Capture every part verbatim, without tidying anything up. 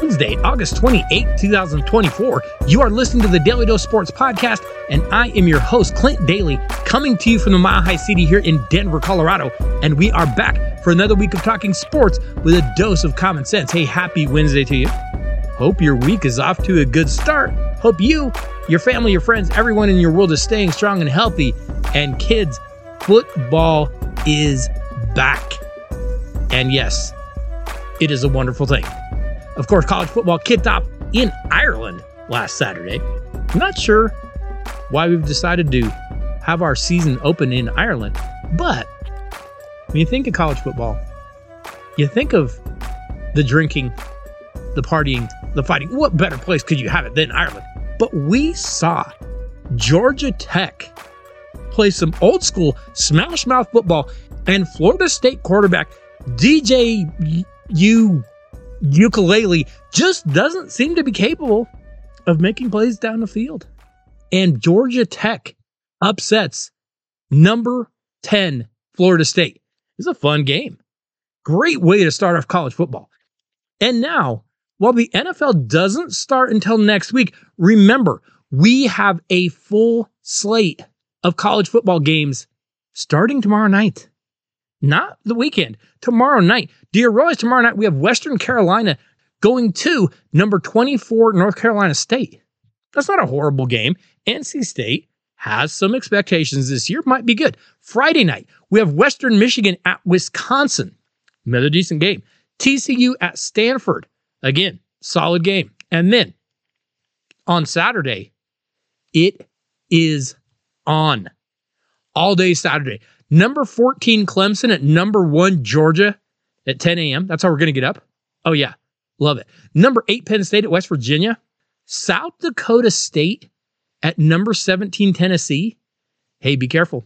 Wednesday, August twenty-eighth, twenty twenty-four. You are listening to the Daily Dose Sports Podcast, and I am your host, Clint Daly, coming to you from the Mile High City here in Denver, Colorado. And we are back for another week of talking sports with a dose of common sense. Hey, happy Wednesday to you. Hope your week is off to a good start. Hope you, your family, your friends, everyone in your world is staying strong and healthy. And kids, football is back. And yes, it is a wonderful thing. Of course, college football kicked off in Ireland last Saturday. I'm not sure why we've decided to have our season open in Ireland, but when you think of college football, you think of the drinking, the partying, the fighting. What better place could you have it than Ireland? But we saw Georgia Tech play some old school smash mouth football, and Florida State quarterback D J U Ukulele just doesn't seem to be capable of making plays down the field. And Georgia Tech upsets number ten Florida State. It's a fun game. Great way to start off college football. And now, while the N F L doesn't start until next week, remember, we have a full slate of college football games starting tomorrow night. Not the weekend, tomorrow night. Dear Royals, tomorrow night we have Western Carolina going to number twenty-four North Carolina State. That's not a horrible game. N C State has some expectations this year, might be good. Friday night, we have Western Michigan at Wisconsin. Another decent game. T C U at Stanford. Again, solid game. And then on Saturday, it is on. All day Saturday. Number fourteen Clemson at number one Georgia at ten a.m. That's how we're going to get up. Oh, yeah. Love it. Number eight Penn State at West Virginia. South Dakota State at number seventeen Tennessee. Hey, be careful.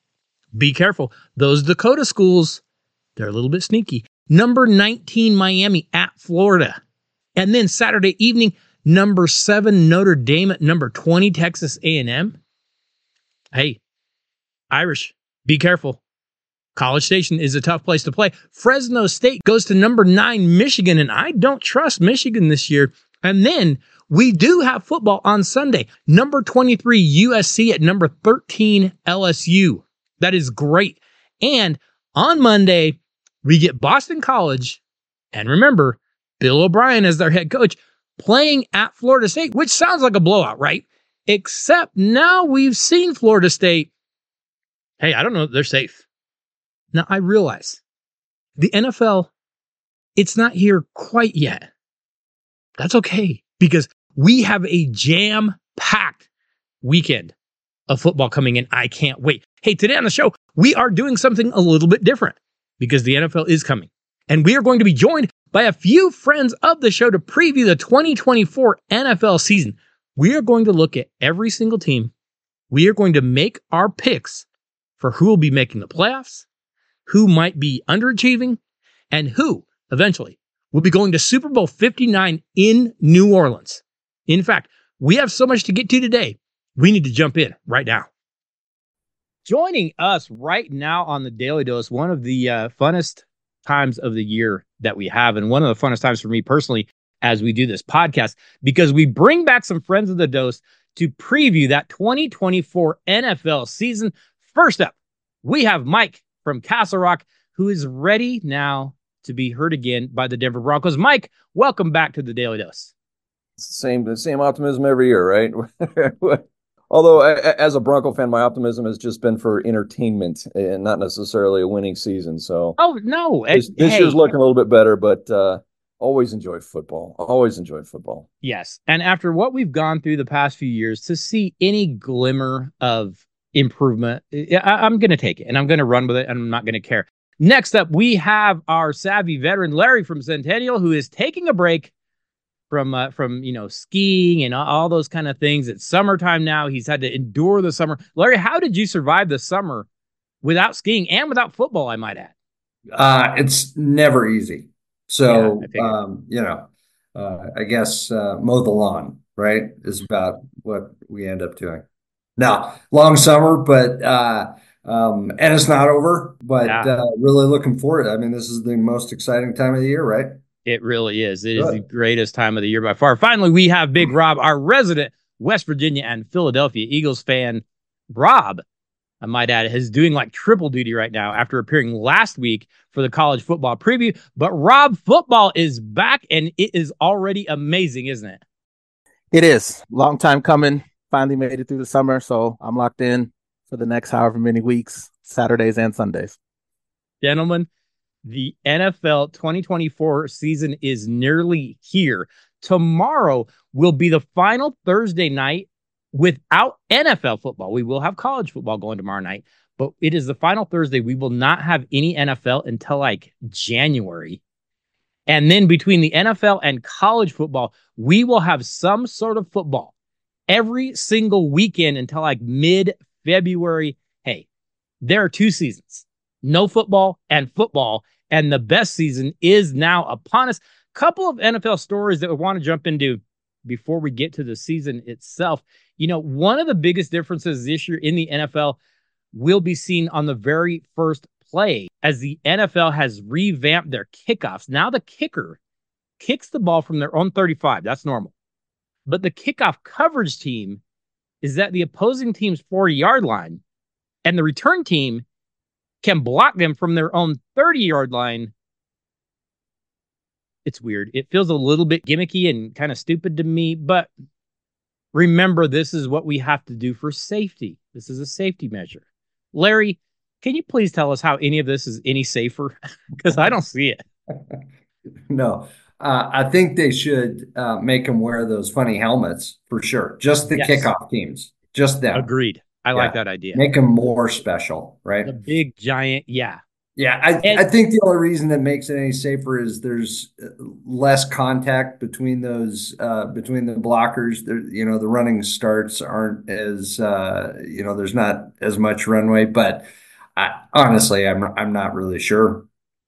Be careful. Those Dakota schools, they're a little bit sneaky. Number nineteen Miami at Florida. And then Saturday evening, number seven Notre Dame at number twenty Texas A and M. Hey, Irish, be careful. College Station is a tough place to play. Fresno State goes to number nine Michigan, and I don't trust Michigan this year. And then we do have football on Sunday. Number twenty-three U S C at number thirteen L S U. That is great. And on Monday, we get Boston College, and remember, Bill O'Brien as their head coach, playing at Florida State, which sounds like a blowout, right? Except now we've seen Florida State. Hey, I don't know if they're safe. Now, I realize the N F L, it's not here quite yet. That's okay, because we have a jam-packed weekend of football coming in. I can't wait. Hey, today on the show, we are doing something a little bit different because the N F L is coming. And we are going to be joined by a few friends of the show to preview the twenty twenty-four N F L season. We are going to look at every single team. We are going to make our picks for who will be making the playoffs, who might be underachieving, and who, eventually, will be going to Super Bowl fifty-nine in New Orleans. In fact, we have so much to get to today, we need to jump in right now. Joining us right now on the Daily Dose, one of the uh, funnest times of the year that we have, and one of the funnest times for me personally as we do this podcast, because we bring back some friends of the Dose to preview that twenty twenty-four N F L season. First up, we have Mike from Castle Rock, who is ready now to be heard again by the Denver Broncos. Mike, welcome back to the Daily Dose. It's the same, the same optimism every year, right? Although, I, as a Bronco fan, my optimism has just been for entertainment and not necessarily a winning season. So, oh no, this, this hey. year's looking a little bit better, but uh, always enjoy football. Always enjoy football. Yes, and after what we've gone through the past few years, to see any glimmer of improvement, I, I'm going to take it, and I'm going to run with it, and I'm not going to care. Next up, we have our savvy veteran Larry from Centennial, who is taking a break from uh, from you know skiing and all those kind of things. It's summertime now. He's had to endure the summer. Larry, how did you survive the summer without skiing and without football, I might add? Uh, it's never easy. So, yeah, um, you know, uh, I guess uh, mow the lawn, right, is about what we end up doing. Now, long summer, but uh, um, and it's not over, but yeah. uh, really looking forward. I mean, this is the most exciting time of the year, right? It really is. It is the Good. greatest time of the year by far. Finally, we have Big Rob, our resident West Virginia and Philadelphia Eagles fan. Rob, I might add, is doing like triple duty right now after appearing last week for the college football preview. But Rob, football is back, and it is already amazing, isn't it? It is. Long time coming. Finally made it through the summer, so I'm locked in for the next however many weeks, Saturdays and Sundays. Gentlemen, the N F L twenty twenty-four season is nearly here. Tomorrow will be the final Thursday night without N F L football. We will have college football going tomorrow night, but it is the final Thursday. We will not have any N F L until like January. And then between the N F L and college football, we will have some sort of football every single weekend until like mid-February. Hey, there are two seasons, no football and football, and the best season is now upon us. Couple of N F L stories that we want to jump into before we get to the season itself. You know, one of the biggest differences this year in the N F L will be seen on the very first play as the N F L has revamped their kickoffs. Now the kicker kicks the ball from their own thirty-five. That's normal. But the kickoff coverage team is at the opposing team's forty-yard line, and the return team can block them from their own thirty-yard line. It's weird. It feels a little bit gimmicky and kind of stupid to me, but remember, this is what we have to do for safety. This is a safety measure. Larry, can you please tell us how any of this is any safer? Because I don't see it. No, uh, I think they should uh, make them wear those funny helmets for sure. Just the Yes. kickoff teams, just them. Agreed. I Yeah. like that idea. Make them more special, right? The big giant, yeah. Yeah, I, And- I think the only reason that makes it any safer is there's less contact between those uh, between the blockers. There, you know, the running starts aren't as uh, you know, there's not as much runway. But I, honestly, I'm I'm not really sure.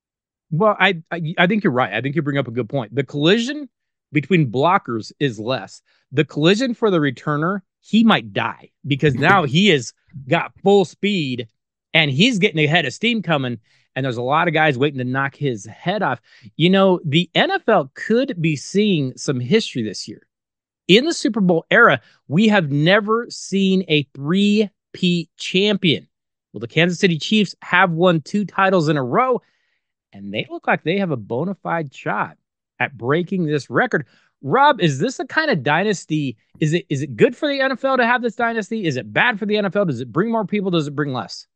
Well, I, I I think you're right. I think you bring up a good point. The collision between blockers is less. The collision for the returner, he might die because now he has got full speed and he's getting a head of steam coming, and there's a lot of guys waiting to knock his head off. You know, the N F L could be seeing some history this year. In the Super Bowl era, we have never seen a three-peat champion. Well, the Kansas City Chiefs have won two titles in a row, and they look like they have a bona fide shot at breaking this record. Rob, is this a kind of dynasty? Is it is it good for the N F L to have this dynasty? Is it bad for the N F L? Does it bring more people? Does it bring less?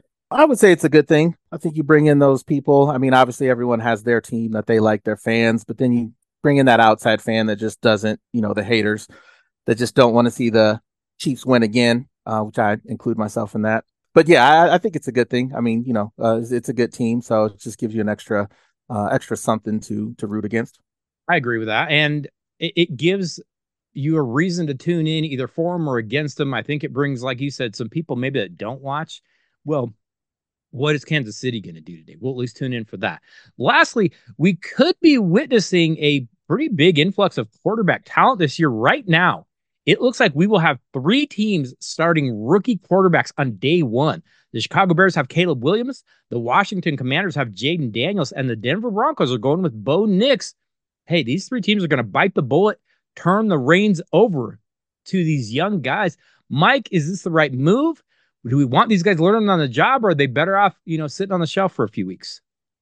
I would say it's a good thing. I think you bring in those people. I mean, obviously everyone has their team that they like, their fans, but then you bring in that outside fan that just doesn't, you know, the haters that just don't want to see the Chiefs win again, uh, which I include myself in that. But yeah, I, I think it's a good thing. I mean, you know, uh, it's, it's a good team, so it just gives you an extra, uh, extra something to to root against. I agree with that, and it, it gives you a reason to tune in either for them or against them. I think it brings, like you said, some people maybe that don't watch. Well, what is Kansas City going to do today? We'll at least tune in for that. Lastly, we could be witnessing a pretty big influx of quarterback talent this year. Right now, it looks like we will have three teams starting rookie quarterbacks on day one. The Chicago Bears have Caleb Williams, the Washington Commanders have Jaden Daniels, and the Denver Broncos are going with Bo Nix. Hey, these three teams are going to bite the bullet, turn the reins over to these young guys. Mike, is this the right move? Do we want these guys learning on the job, or are they better off, you know, sitting on the shelf for a few weeks?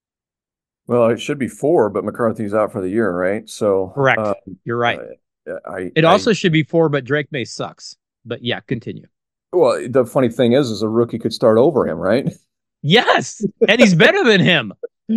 Well, it should be four, but McCarthy's out for the year, right? So Correct. uh, You're right. uh, I, It I- also should be four, but Drake May sucks. But yeah, continue. well, the funny thing is, is a rookie could start over him, right? Yes, and he's better than him.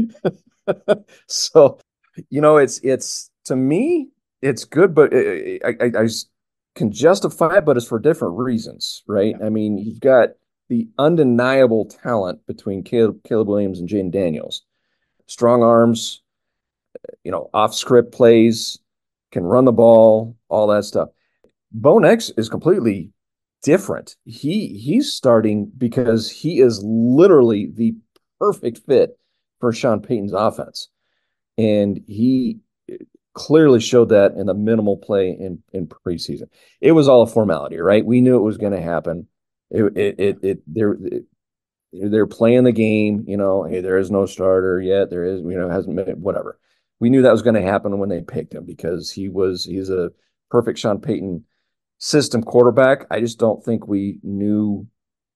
So, you know, it's it's to me, it's good, but I, I, I can justify it, but it's for different reasons, right? I mean, you've got the undeniable talent between Caleb, Caleb Williams and Jaden Daniels. Strong arms, you know, off script plays, can run the ball, all that stuff. Bo Nix is completely different. He he's starting because he is literally the perfect fit for Sean Payton's offense. And he clearly showed that in the minimal play in, in preseason. It was all a formality, right? We knew it was going to happen. It, it, it, it they're, it, they're playing the game, you know, hey, there is no starter yet. There is, you know, hasn't been, whatever. we knew that was going to happen when they picked him because he was he's a perfect Sean Payton system quarterback. I just don't think we knew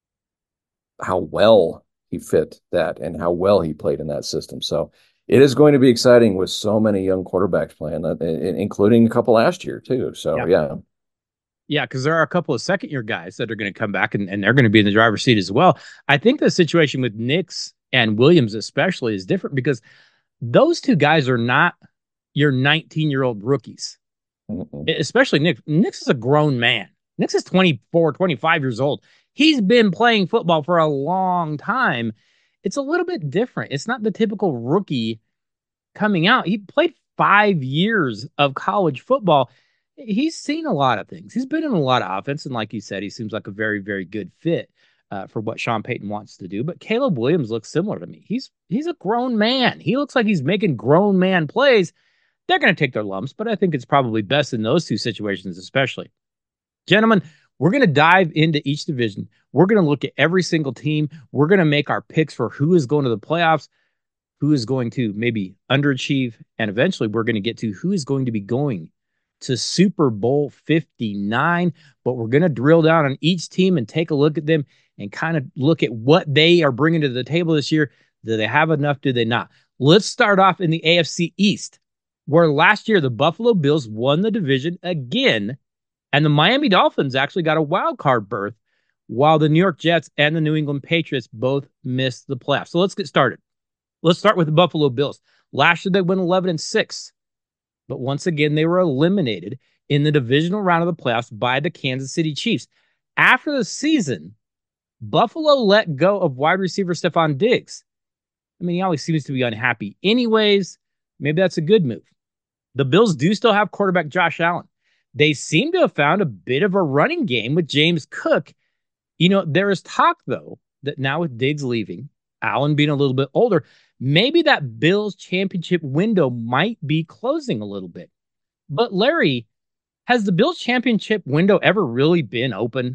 how well he fit that and how well he played in that system. So it is going to be exciting with so many young quarterbacks playing that, including a couple last year too. So yeah. yeah. Yeah, because there are a couple of second-year guys that are going to come back, and, and they're going to be in the driver's seat as well. I think the situation with Nix and Williams especially is different because those two guys are not your nineteen-year-old rookies, mm-hmm. especially Nix. Nix is a grown man. Nix is twenty-four, twenty-five years old. He's been playing football for a long time. It's a little bit different. It's not the typical rookie coming out. He played five years of college football. He's seen a lot of things. He's been in a lot of offense. And like you said, he seems like a very, very good fit uh, for what Sean Payton wants to do. But Caleb Williams looks similar to me. He's he's a grown man. He looks like he's making grown man plays. They're going to take their lumps, but I think it's probably best in those two situations, especially. Gentlemen, we're going to dive into each division. We're going to look at every single team. We're going to make our picks for who is going to the playoffs, who is going to maybe underachieve, and eventually we're going to get to who is going to be going to Super Bowl fifty-nine, but we're going to drill down on each team and take a look at them and kind of look at what they are bringing to the table this year. Do they have enough? Do they not? Let's start off in the A F C East, where last year the Buffalo Bills won the division again, and the Miami Dolphins actually got a wild card berth, while the New York Jets and the New England Patriots both missed the playoffs. So let's get started. Let's start with the Buffalo Bills. Last year they went eleven and six. But once again, they were eliminated in the divisional round of the playoffs by the Kansas City Chiefs. After the season, Buffalo let go of wide receiver Stephon Diggs. I mean, he always seems to be unhappy anyways. Maybe that's a good move. The Bills do still have quarterback Josh Allen. They seem to have found a bit of a running game with James Cook. You know, there is talk, though, that now with Diggs leaving, Allen being a little bit older, maybe that Bills championship window might be closing a little bit. But Larry, has the Bills championship window ever really been open?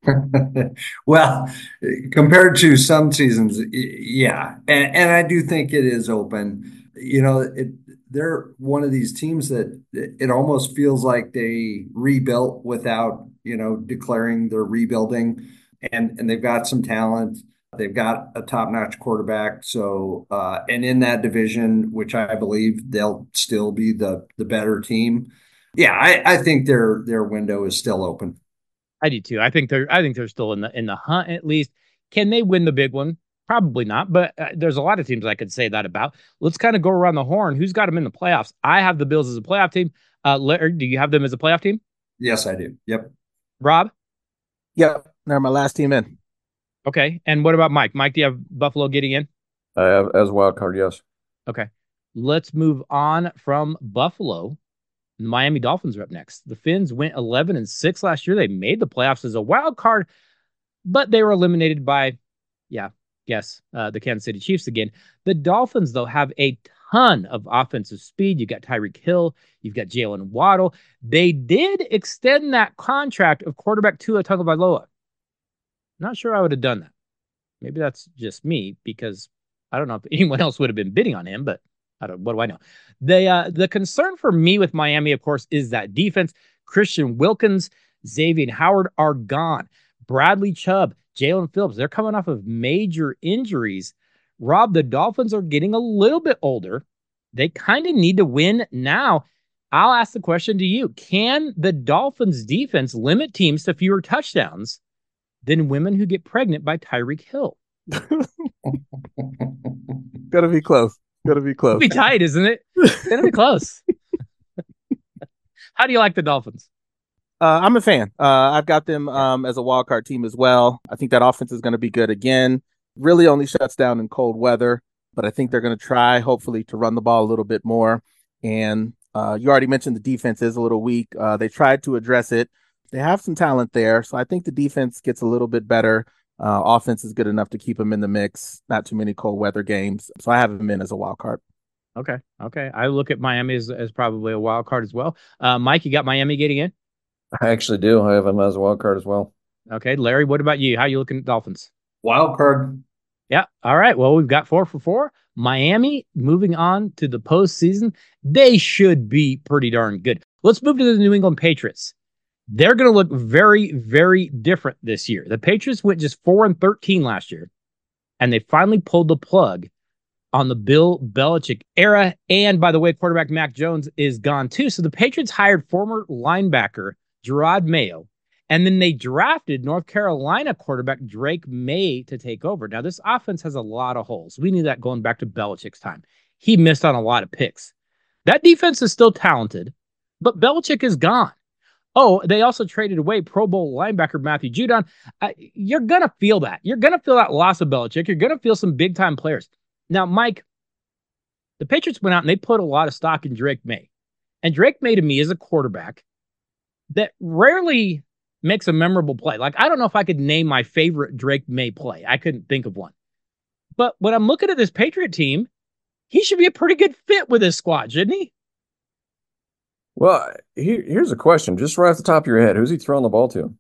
Well, compared to some seasons, yeah. And, and I do think it is open. You know, it, they're one of these teams that it almost feels like they rebuilt without, you know, declaring they're rebuilding. And, and they've got some talent. They've got a top-notch quarterback. So, uh, and in that division, which I believe they'll still be the the better team. Yeah, I, I think their their window is still open. I do too. I think they're I think they're still in the in the hunt at least. Can they win the big one? Probably not. But uh, there's a lot of teams I could say that about. Let's kind of go around the horn. Who's got them in the playoffs? I have the Bills as a playoff team. Uh, Larry, do you have them as a playoff team? Yes, I do. Yep. Rob? Yep. They're my last team in. Okay. And what about Mike? Mike, do you have Buffalo getting in? I have as a wild card, yes. Okay. Let's move on from Buffalo. The Miami Dolphins are up next. The Fins went eleven and six last year. They made the playoffs as a wild card, but they were eliminated by, yeah, yes, uh, the Kansas City Chiefs again. The Dolphins, though, have a ton of offensive speed. You got Tyreek Hill. You've got Jalen Waddle. They did extend that contract of quarterback Tua Tagovailoa. Not sure I would have done that. Maybe that's just me because I don't know if anyone else would have been bidding on him, but I don't. What do I know? The uh, the concern for me with Miami, of course, is that defense. Christian Wilkins, Xavier Howard are gone. Bradley Chubb, Jalen Phillips, they're coming off of major injuries. Rob, the Dolphins are getting a little bit older. They kind of need to win now. I'll ask the question to you. Can the Dolphins defense limit teams to fewer touchdowns than women who get pregnant by Tyreek Hill? Gotta be close. Gotta be close. It'll be tight, isn't it? It's gonna be close. How do you like the Dolphins? Uh, I'm a fan. Uh, I've got them um, as a wild card team as well. I think that offense is going to be good again. Really only shuts down in cold weather, but I think they're going to try, hopefully, to run the ball a little bit more. And uh, you already mentioned the defense is a little weak. Uh, they tried to address it. They have some talent there, so I think the defense gets a little bit better. Uh, offense is good enough to keep them in the mix. Not too many cold weather games, so I have them in as a wild card. Okay, okay. I look at Miami as, as probably a wild card as well. Uh, Mike, you got Miami getting in? I actually do. I have them as a wild card as well. Okay, Larry, what about you? How are you looking at Dolphins? Wild card. Yeah. All right. Well, we've got four for four. Miami moving on to the postseason. They should be pretty darn good. Let's move to the New England Patriots. They're going to look very, very different this year. The Patriots went just four and thirteen last year, and they finally pulled the plug on the Bill Belichick era. And by the way, quarterback Mac Jones is gone too. So the Patriots hired former linebacker Gerard Mayo, and then they drafted North Carolina quarterback Drake May to take over. Now, this offense has a lot of holes. We knew that going back to Belichick's time. He missed on a lot of picks. That defense is still talented, but Belichick is gone. Oh, they also traded away Pro Bowl linebacker Matthew Judon. Uh, you're going to feel that. You're going to feel that loss of Belichick. You're going to feel some big-time players. Now, Mike, the Patriots went out and they put a lot of stock in Drake May. And Drake May, to me, is a quarterback that rarely makes a memorable play. Like, I don't know if I could name my favorite Drake May play. I couldn't think of one. But when I'm looking at this Patriot team, he should be a pretty good fit with this squad, shouldn't he? Well, here, here's a question. Just right off the top of your head, who's he throwing the ball to?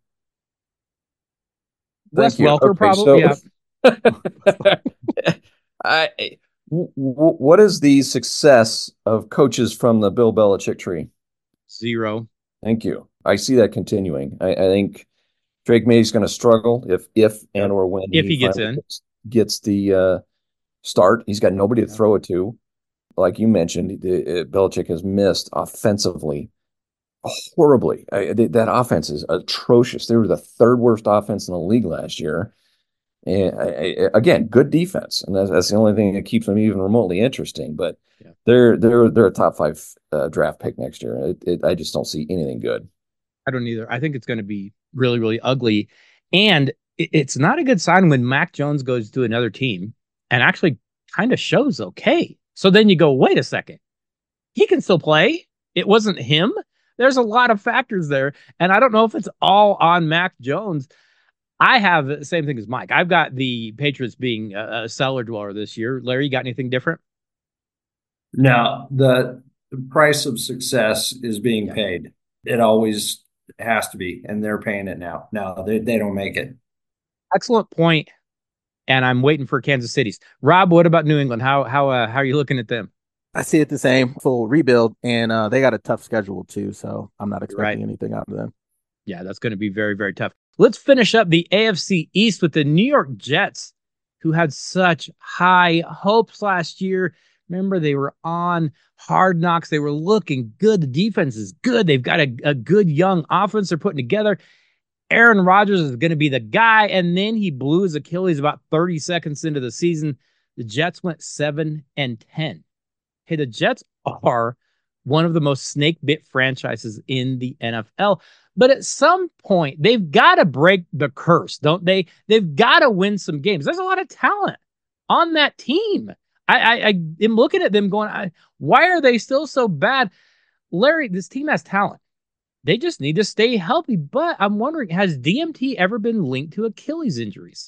Wes Welker, okay, probably, so, yeah. I, w- w- what is the success of coaches from the Bill Belichick tree? Zero. Thank you. I see that continuing. I, I think Drake May is going to struggle if, if and or when if he, he gets in, gets, gets the uh, start. He's got nobody to throw it to. Like you mentioned, the, uh, Belichick has missed offensively horribly. I, they, that offense is atrocious. They were the third worst offense in the league last year. And I, I, again, good defense, and that's, that's the only thing that keeps them even remotely interesting. But yeah. they're they're they're a top five uh, draft pick next year. It, it, I just don't see anything good. I don't either. I think it's going to be really, really ugly, and it, it's not a good sign when Mac Jones goes to another team and actually kind of shows okay. So then you go, wait a second, he can still play. It wasn't him. There's a lot of factors there, and I don't know if it's all on Mac Jones. I have the same thing as Mike. I've got the Patriots being a, a cellar dweller this year. Larry, you got anything different? No, the, the price of success is being paid. It always has to be, and they're paying it now. No, they, they don't make it. Excellent point, and I'm waiting for Kansas City's. Rob, what about New England? How how uh, how are you looking at them? I see it the same, full rebuild, and uh, they got a tough schedule too, so I'm not expecting right. anything out of them. Yeah, that's going to be very, very tough. Let's finish up the A F C East with the New York Jets, who had such high hopes last year. Remember, they were on Hard Knocks. They were looking good. The defense is good. They've got a, a good young offense they're putting together. Aaron Rodgers is going to be the guy, and then he blew his Achilles about thirty seconds into the season. The Jets went seven and ten. Hey, the Jets are one of the most snake-bit franchises in the N F L. But at some point, they've got to break the curse, don't they? They've got to win some games. There's a lot of talent on that team. I, I, I am looking at them going, I, why are they still so bad? Larry, this team has talent. They just need to stay healthy. But I'm wondering, has D M T ever been linked to Achilles injuries?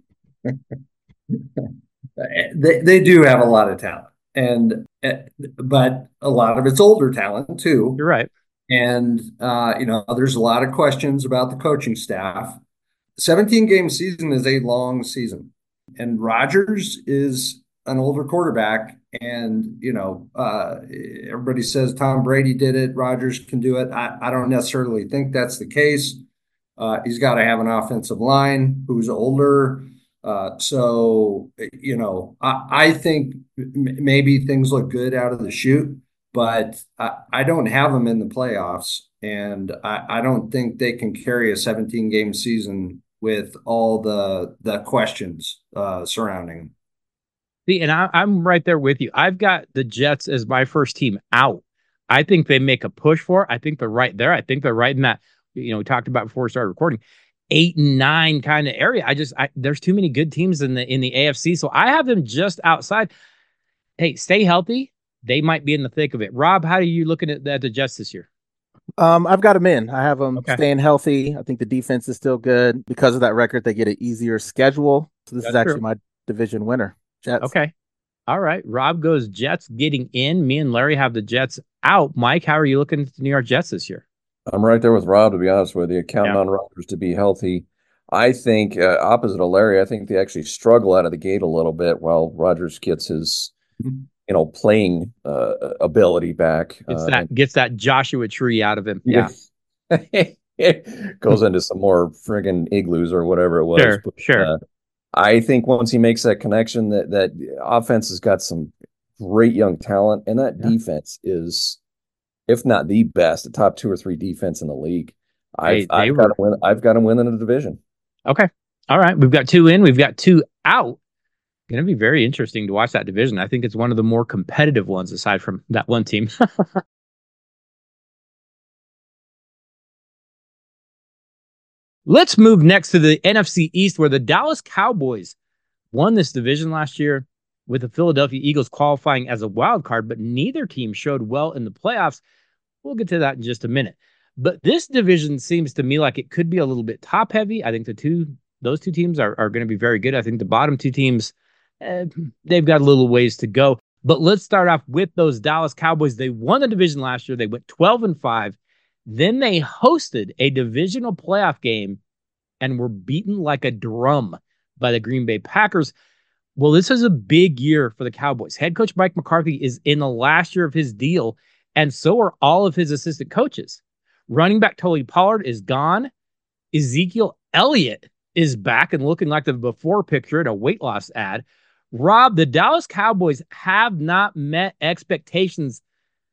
they, they do have a lot of talent. And but a lot of it's older talent too. You're right. And uh, you know, there's a lot of questions about the coaching staff. seventeen game season is a long season, and Rodgers is an older quarterback. And you know, uh, everybody says Tom Brady did it, Rodgers can do it. I, I don't necessarily think that's the case. Uh, he's got to have an offensive line who's older. Uh, so, you know, I, I think m- maybe things look good out of the chute, but I, I don't have them in the playoffs, and I, I don't think they can carry a seventeen game season with all the the questions uh, surrounding them. See, and I, I'm right there with you. I've got the Jets as my first team out. I think they make a push for it. I think they're right there. I think they're right in that, you know, we talked about before we started recording, eight and nine kind of area. I just, I, there's too many good teams in the, in the A F C. So I have them just outside. Hey, stay healthy. They might be in the thick of it. Rob, how are you looking at, at the Jets this year? Um, I've got them in. I have them okay. staying healthy. I think the defense is still good. Because of that record, they get an easier schedule. So this That's is actually true. my division winner. Jets. Okay. All right. Rob goes Jets getting in. Me and Larry have the Jets out. Mike, how are you looking at the New York Jets this year? I'm right there with Rob, to be honest with you. Counting yeah. on Rodgers to be healthy. I think uh, opposite of Larry, I think they actually struggle out of the gate a little bit while Rodgers gets his, you know, playing uh, ability back. Gets Uh, that and gets that Joshua Tree out of him. Yeah. Goes into some more friggin' igloos or whatever it was. Sure, But, sure. uh, I think once he makes that connection, that that offense has got some great young talent, and that Yeah. defense is, if not the best, the top two or three defense in the league. I've Hey, they I've were got to win. I've got to win in the division. okay. All right. We've got two in, we've got two out. Going to be very interesting to watch that division. I think it's one of the more competitive ones aside from that one team. Let's move next to the N F C East, where the Dallas Cowboys won this division last year, with the Philadelphia Eagles qualifying as a wild card, but neither team showed well in the playoffs. We'll get to that in just a minute. But this division seems to me like it could be a little bit top heavy. I think the two those two teams are, are going to be very good. I think the bottom two teams, eh, they've got a little ways to go. But let's start off with those Dallas Cowboys. They won the division last year. They went twelve and five. Then they hosted a divisional playoff game and were beaten like a drum by the Green Bay Packers. Well, this is a big year for the Cowboys. Head coach Mike McCarthy is in the last year of his deal, and so are all of his assistant coaches. Running back Tony Pollard is gone. Ezekiel Elliott is back and looking like the before picture in a weight loss ad. Rob, the Dallas Cowboys have not met expectations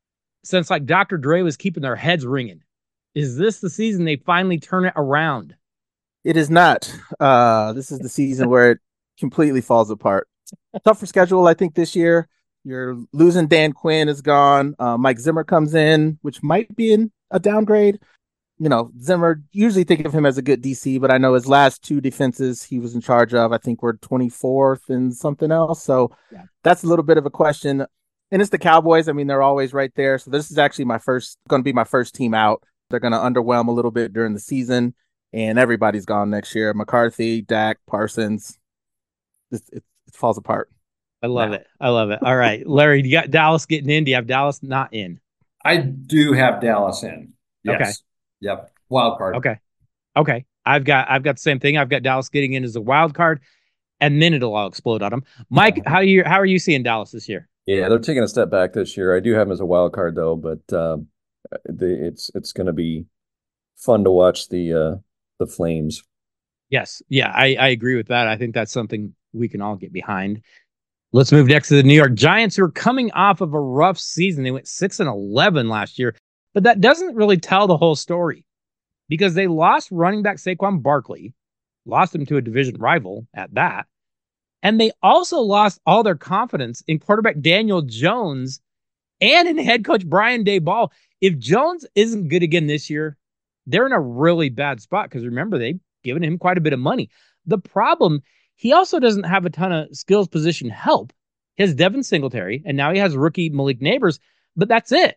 since like Doctor Dre was keeping their heads ringing. Is this the season they finally turn it around? It is not. Uh, this is the season where it completely falls apart. Tougher schedule, I think, this year. You're losing Dan Quinn is gone. Uh, Mike Zimmer comes in, which might be in a downgrade. You know, Zimmer, usually think of him as a good D C, but I know his last two defenses he was in charge of, I think, were twenty-fourth and something else. So yeah, that's a little bit of a question. And it's the Cowboys. I mean, they're always right there. So this is actually my first, going to be my first team out. They're going to underwhelm a little bit during the season, and everybody's gone next year. McCarthy, Dak, Parsons. It, it, it falls apart. I love now. it. I love it. All right, Larry, you got Dallas getting in. Do you have Dallas not in? I do have Dallas in. Yes. Okay. Yep. Wild card. Okay. Okay. I've got I've got the same thing. I've got Dallas getting in as a wild card, and then it'll all explode on them. Mike, how you how are you seeing Dallas this year? Yeah, they're taking a step back this year. I do have them as a wild card though, but um, the, it's it's going to be fun to watch the uh, the Flames. Yes. Yeah, I, I agree with that. I think that's something we can all get behind. Let's move next to the New York Giants, who are coming off of a rough season. They went six and eleven last year, but that doesn't really tell the whole story because they lost running back Saquon Barkley, lost him to a division rival at that, and they also lost all their confidence in quarterback Daniel Jones and in head coach Brian Daboll. If Jones isn't good again this year, they're in a really bad spot because remember, they've given him quite a bit of money. The problem, he also doesn't have a ton of skills position help. He has Devin Singletary, and now he has rookie Malik Neighbors, but that's it.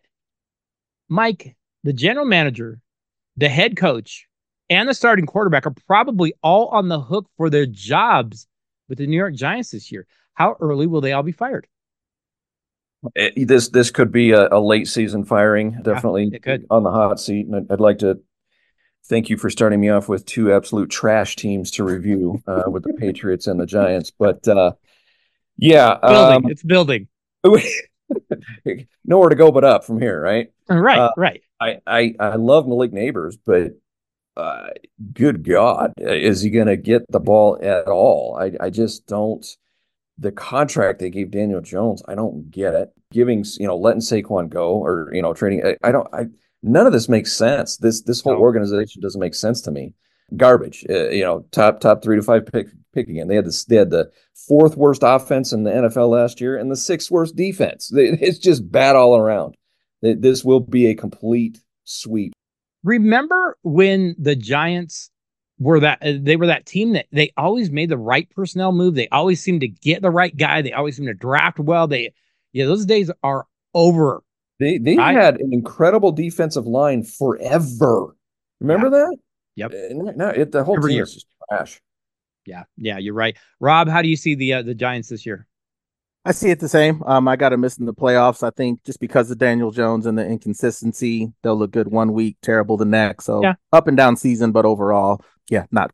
Mike, the general manager, the head coach, and the starting quarterback are probably all on the hook for their jobs with the New York Giants this year. How early will they all be fired? It, this this could be a, a late season firing, definitely yeah, it could. On the hot seat. And I'd, I'd like to thank you for starting me off with two absolute trash teams to review uh, with the Patriots and the Giants. But uh, yeah, building. Um, it's building. Nowhere to go but up from here, right? Right, uh, right. I, I, I love Malik Neighbors, but uh, good God, is he going to get the ball at all? I, I just don't. The contract they gave Daniel Jones, I don't get it. Giving, you know, letting Saquon go or, you know, trading. I, I don't, I, none of this makes sense. This, this whole no. organization doesn't make sense to me. Garbage, uh, you know, top, top three to five pick, pick again. They had this, they had the fourth worst offense in the N F L last year and the sixth worst defense. It's just bad all around. This will be a complete sweep. Remember when the Giants were that they were that team that they always made the right personnel move. They always seemed to get the right guy. They always seemed to draft well. They, yeah, those days are over. They they I, had an incredible defensive line forever. Remember yeah. that? Yep. No, it the whole Every team year. is just trash. Yeah, yeah, you're right. Rob, how do you see the uh, the Giants this year? I see it the same. Um, I got them missing the playoffs. I think just because of Daniel Jones and the inconsistency, they'll look good one week, terrible the next. So yeah. Up and down season, but overall, yeah, not good.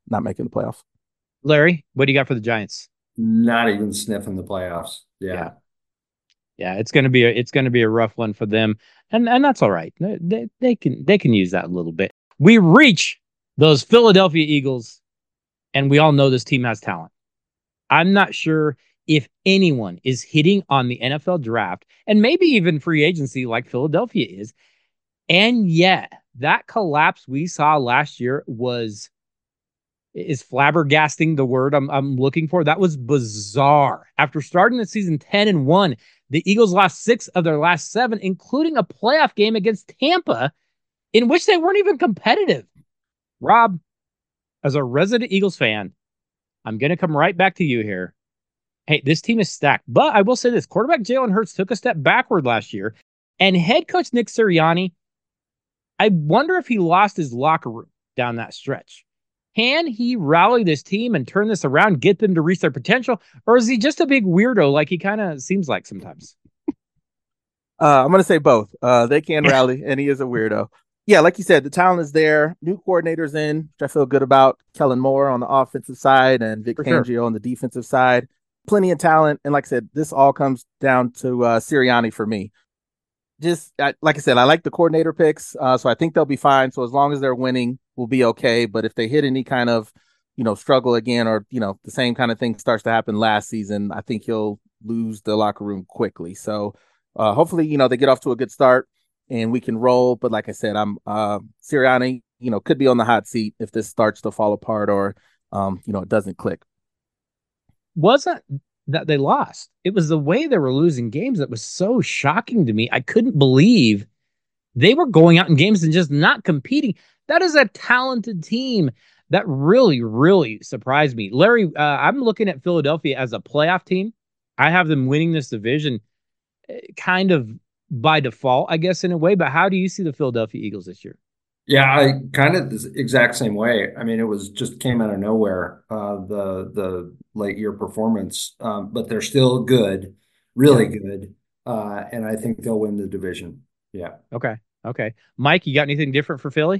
not making the playoffs. Larry, what do you got for the Giants? Not even sniffing the playoffs. Yeah. Yeah. Yeah, it's gonna be a it's gonna be a rough one for them, and and that's all right. They, they can they can use that a little bit. We reach those Philadelphia Eagles, and we all know this team has talent. I'm not sure if anyone is hitting on the N F L draft and maybe even free agency like Philadelphia is, and yet that collapse we saw last year was is flabbergasting the word I'm I'm looking for. That was bizarre. After starting the season ten and one, the Eagles lost six of their last seven, including a playoff game against Tampa, in which they weren't even competitive. Rob, as a resident Eagles fan, I'm going to come right back to you here. Hey, this team is stacked. But I will say this, quarterback Jalen Hurts took a step backward last year, and head coach Nick Sirianni, I wonder if he lost his locker room down that stretch. Can he rally this team and turn this around, get them to reach their potential? Or is he just a big weirdo like he kind of seems like sometimes? Uh, I'm going to say both. Uh, they can rally, and he is a weirdo. Yeah, like you said, the talent is there. New coordinators in, which I feel good about. Kellen Moore on the offensive side and Vic For Fangio sure. on the defensive side. Plenty of talent. And like I said, this all comes down to uh, Sirianni for me. Just I, like I said, I like the coordinator picks, uh, so I think they'll be fine. So as long as they're winning, we'll be okay. But if they hit any kind of, you know, struggle again, or you know, the same kind of thing starts to happen last season, I think he'll lose the locker room quickly. So uh, hopefully, you know, they get off to a good start and we can roll. But like I said, I'm uh, Sirianni, you know, could be on the hot seat if this starts to fall apart or, um, you know, it doesn't click. Wasn't that they lost. It was the way they were losing games that was so shocking to me. I couldn't believe they were going out in games and just not competing. That is a talented team. That really, really surprised me. Larry, uh, I'm looking at Philadelphia as a playoff team. I have them winning this division kind of by default, I guess, in a way. But how do you see the Philadelphia Eagles this year? Yeah, I kind of the exact same way. I mean, it was just came out of nowhere, uh, the the late year performance, um, but they're still good, really yeah. good, uh, and I think they'll win the division. Yeah. Okay. Okay. Mike, you got anything different for Philly?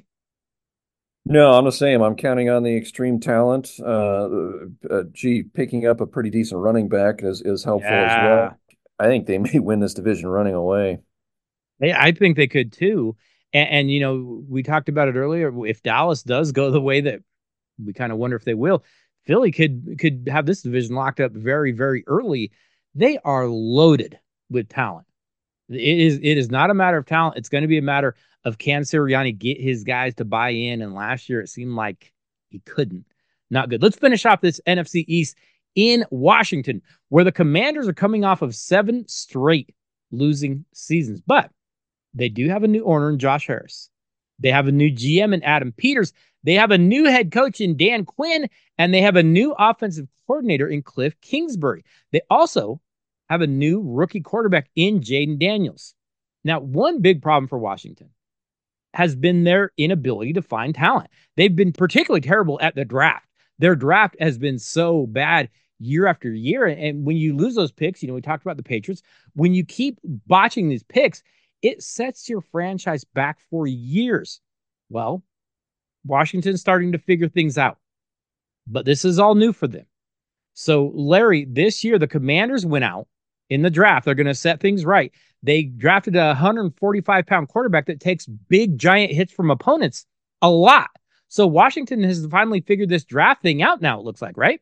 No, I'm the same. I'm counting on the extreme talent. Uh, uh, gee, picking up a pretty decent running back is, is helpful yeah. as well. I think they may win this division running away. Yeah, I think they could too. And, and, you know, we talked about it earlier. If Dallas does go the way that we kind of wonder if they will, Philly could could have this division locked up very, very early. They are loaded with talent. It is it is not a matter of talent. It's going to be a matter of can Sirianni get his guys to buy in. And last year it seemed like he couldn't. Not good. Let's finish off this N F C East in Washington, where the Commanders are coming off of seven straight losing seasons. But they do have a new owner in Josh Harris. They have a new G M in Adam Peters. They have a new head coach in Dan Quinn, and they have a new offensive coordinator in Cliff Kingsbury. They also have a new rookie quarterback in Jaden Daniels. Now, one big problem for Washington has been their inability to find talent. They've been particularly terrible at the draft. Their draft has been so bad year after year. And when you lose those picks, you know, we talked about the Patriots, when you keep botching these picks, it sets your franchise back for years. Well, Washington's starting to figure things out, but this is all new for them. So, Larry, this year, the Commanders went out in the draft. They're going to set things right. They drafted a one hundred forty-five pound quarterback that takes big, giant hits from opponents a lot. So Washington has finally figured this draft thing out now, it looks like, right?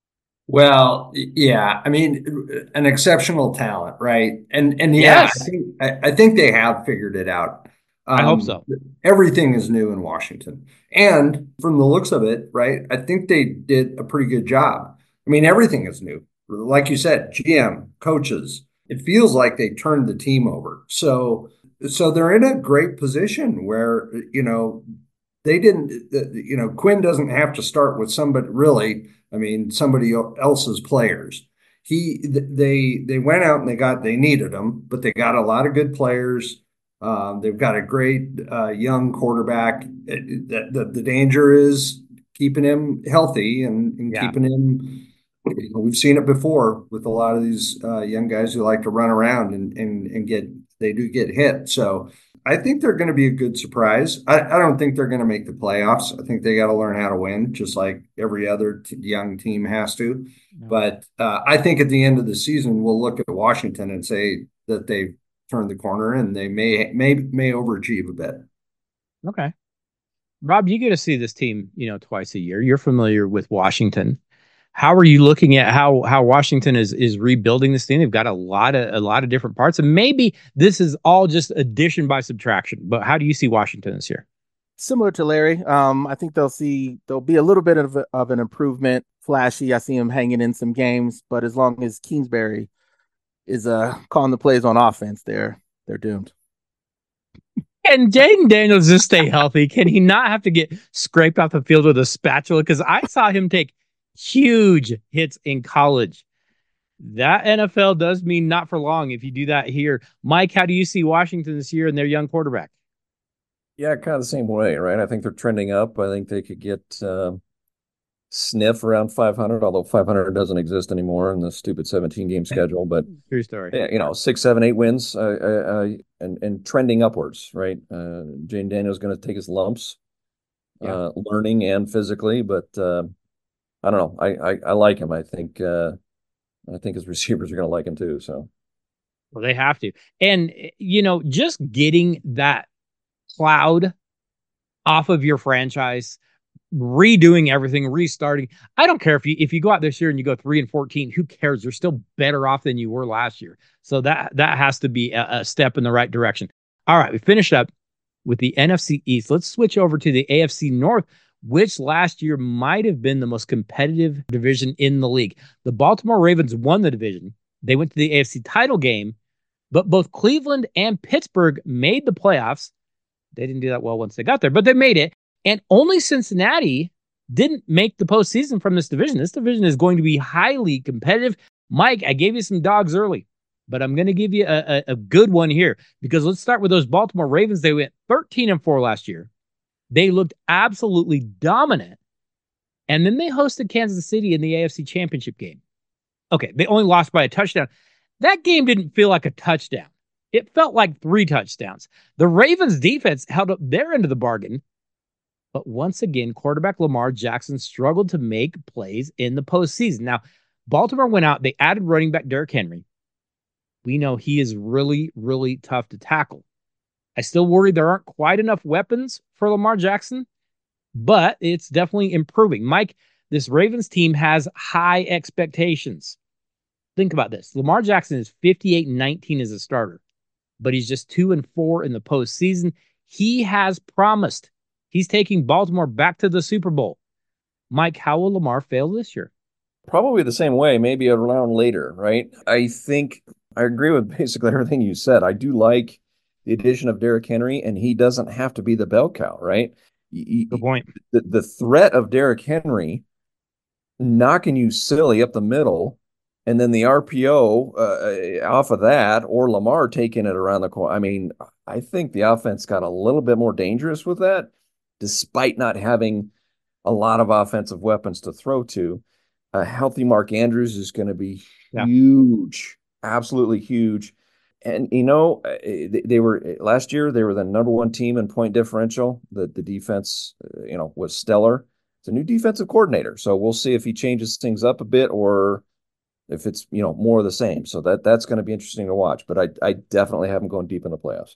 Well, yeah, I mean, an exceptional talent, right? And and yeah, yes. I think I, I think they have figured it out. Um, I hope so. Everything is new in Washington, and from the looks of it, right, I think they did a pretty good job. I mean, everything is new, like you said, G M, coaches. It feels like they turned the team over. So so they're in a great position where you know they didn't. You know, Quinn doesn't have to start with somebody really. I mean, somebody else's players. He, they, they went out and they got, they needed them, but they got a lot of good players. Uh, they've got a great uh, young quarterback. The, the, the danger is keeping him healthy and, and yeah. keeping him. You know, we've seen it before with a lot of these uh, young guys who like to run around and, and and get they do get hit. So I think they're going to be a good surprise. I, I don't think they're going to make the playoffs. I think they got to learn how to win, just like every other t- young team has to. No. But uh, I think at the end of the season, we'll look at Washington and say that they've turned the corner and they may may may overachieve a bit. Okay. Rob, you get to see this team, you know, twice a year. You're familiar with Washington. How are you looking at how how Washington is is rebuilding this team? They've got a lot of a lot of different parts, and maybe this is all just addition by subtraction. But how do you see Washington this year? Similar to Larry, um, I think they'll see there'll be a little bit of, a, of an improvement. Flashy, I see him hanging in some games, but as long as Kingsbury is uh calling the plays on offense, they're they're doomed. Can Jaden Daniels just stay healthy? Can he not have to get scraped off the field with a spatula? Because I saw him take huge hits in college. That N F L does mean not for long if you do that here. Mike, how do you see Washington this year and their young quarterback? Yeah, kind of the same way, right? I think they're trending up. I think they could get uh, sniff around five hundred, although five hundred doesn't exist anymore in the stupid seventeen game schedule. But True story. yeah, you know, six, seven, eight wins, uh, uh, uh, and and trending upwards, right? Uh, Jane Daniels going to take his lumps, Yeah. uh, learning and physically, but uh, I don't know. I, I I like him. I think uh, I think his receivers are going to like him too. So Well, they have to. And, you know, just getting that cloud off of your franchise, redoing everything, restarting. I don't care if you if you go out this year and you go three and fourteen, who cares? You're still better off than you were last year. So that that has to be a, a step in the right direction. All right, we finished up with the N F C East. Let's switch over to the A F C North, which last year might have been the most competitive division in the league. The Baltimore Ravens won the division. They went to the A F C title game, but both Cleveland and Pittsburgh made the playoffs. They didn't do that well once they got there, but they made it. And only Cincinnati didn't make the postseason from this division. This division is going to be highly competitive. Mike, I gave you some dogs early, but I'm going to give you a, a, a good one here because let's start with those Baltimore Ravens. They went thirteen and four last year. They looked absolutely dominant. And then they hosted Kansas City in the A F C Championship game. Okay, they only lost by a touchdown. That game didn't feel like a touchdown. It felt like three touchdowns. The Ravens defense held up their end of the bargain. But once again, quarterback Lamar Jackson struggled to make plays in the postseason. Now, Baltimore went out. They added running back Derrick Henry. We know he is really, really tough to tackle. I still worry there aren't quite enough weapons for Lamar Jackson, but it's definitely improving. Mike, this Ravens team has high expectations. Think about this. Lamar Jackson is fifty-eight and nineteen as a starter, but he's just two and four in the postseason. He has promised he's taking Baltimore back to the Super Bowl. Mike, how will Lamar fail this year? probably the same way, maybe a round later, right? I think I agree with basically everything you said. I do like the addition of Derrick Henry, and he doesn't have to be the bell cow, right? Good point. The, the threat of Derrick Henry knocking you silly up the middle, and then the R P O uh, off of that, or Lamar taking it around the corner. I mean, I think the offense got a little bit more dangerous with that, despite not having a lot of offensive weapons to throw to. A healthy Mark Andrews is going to be Yeah. huge, absolutely huge. And, you know, they, they were last year, they were the number one team in point differential. The, the defense, you know, was stellar. It's a new defensive coordinator. So we'll see if he changes things up a bit or if it's, you know, more of the same. So that that's going to be interesting to watch. But I, I definitely have them going deep in the playoffs.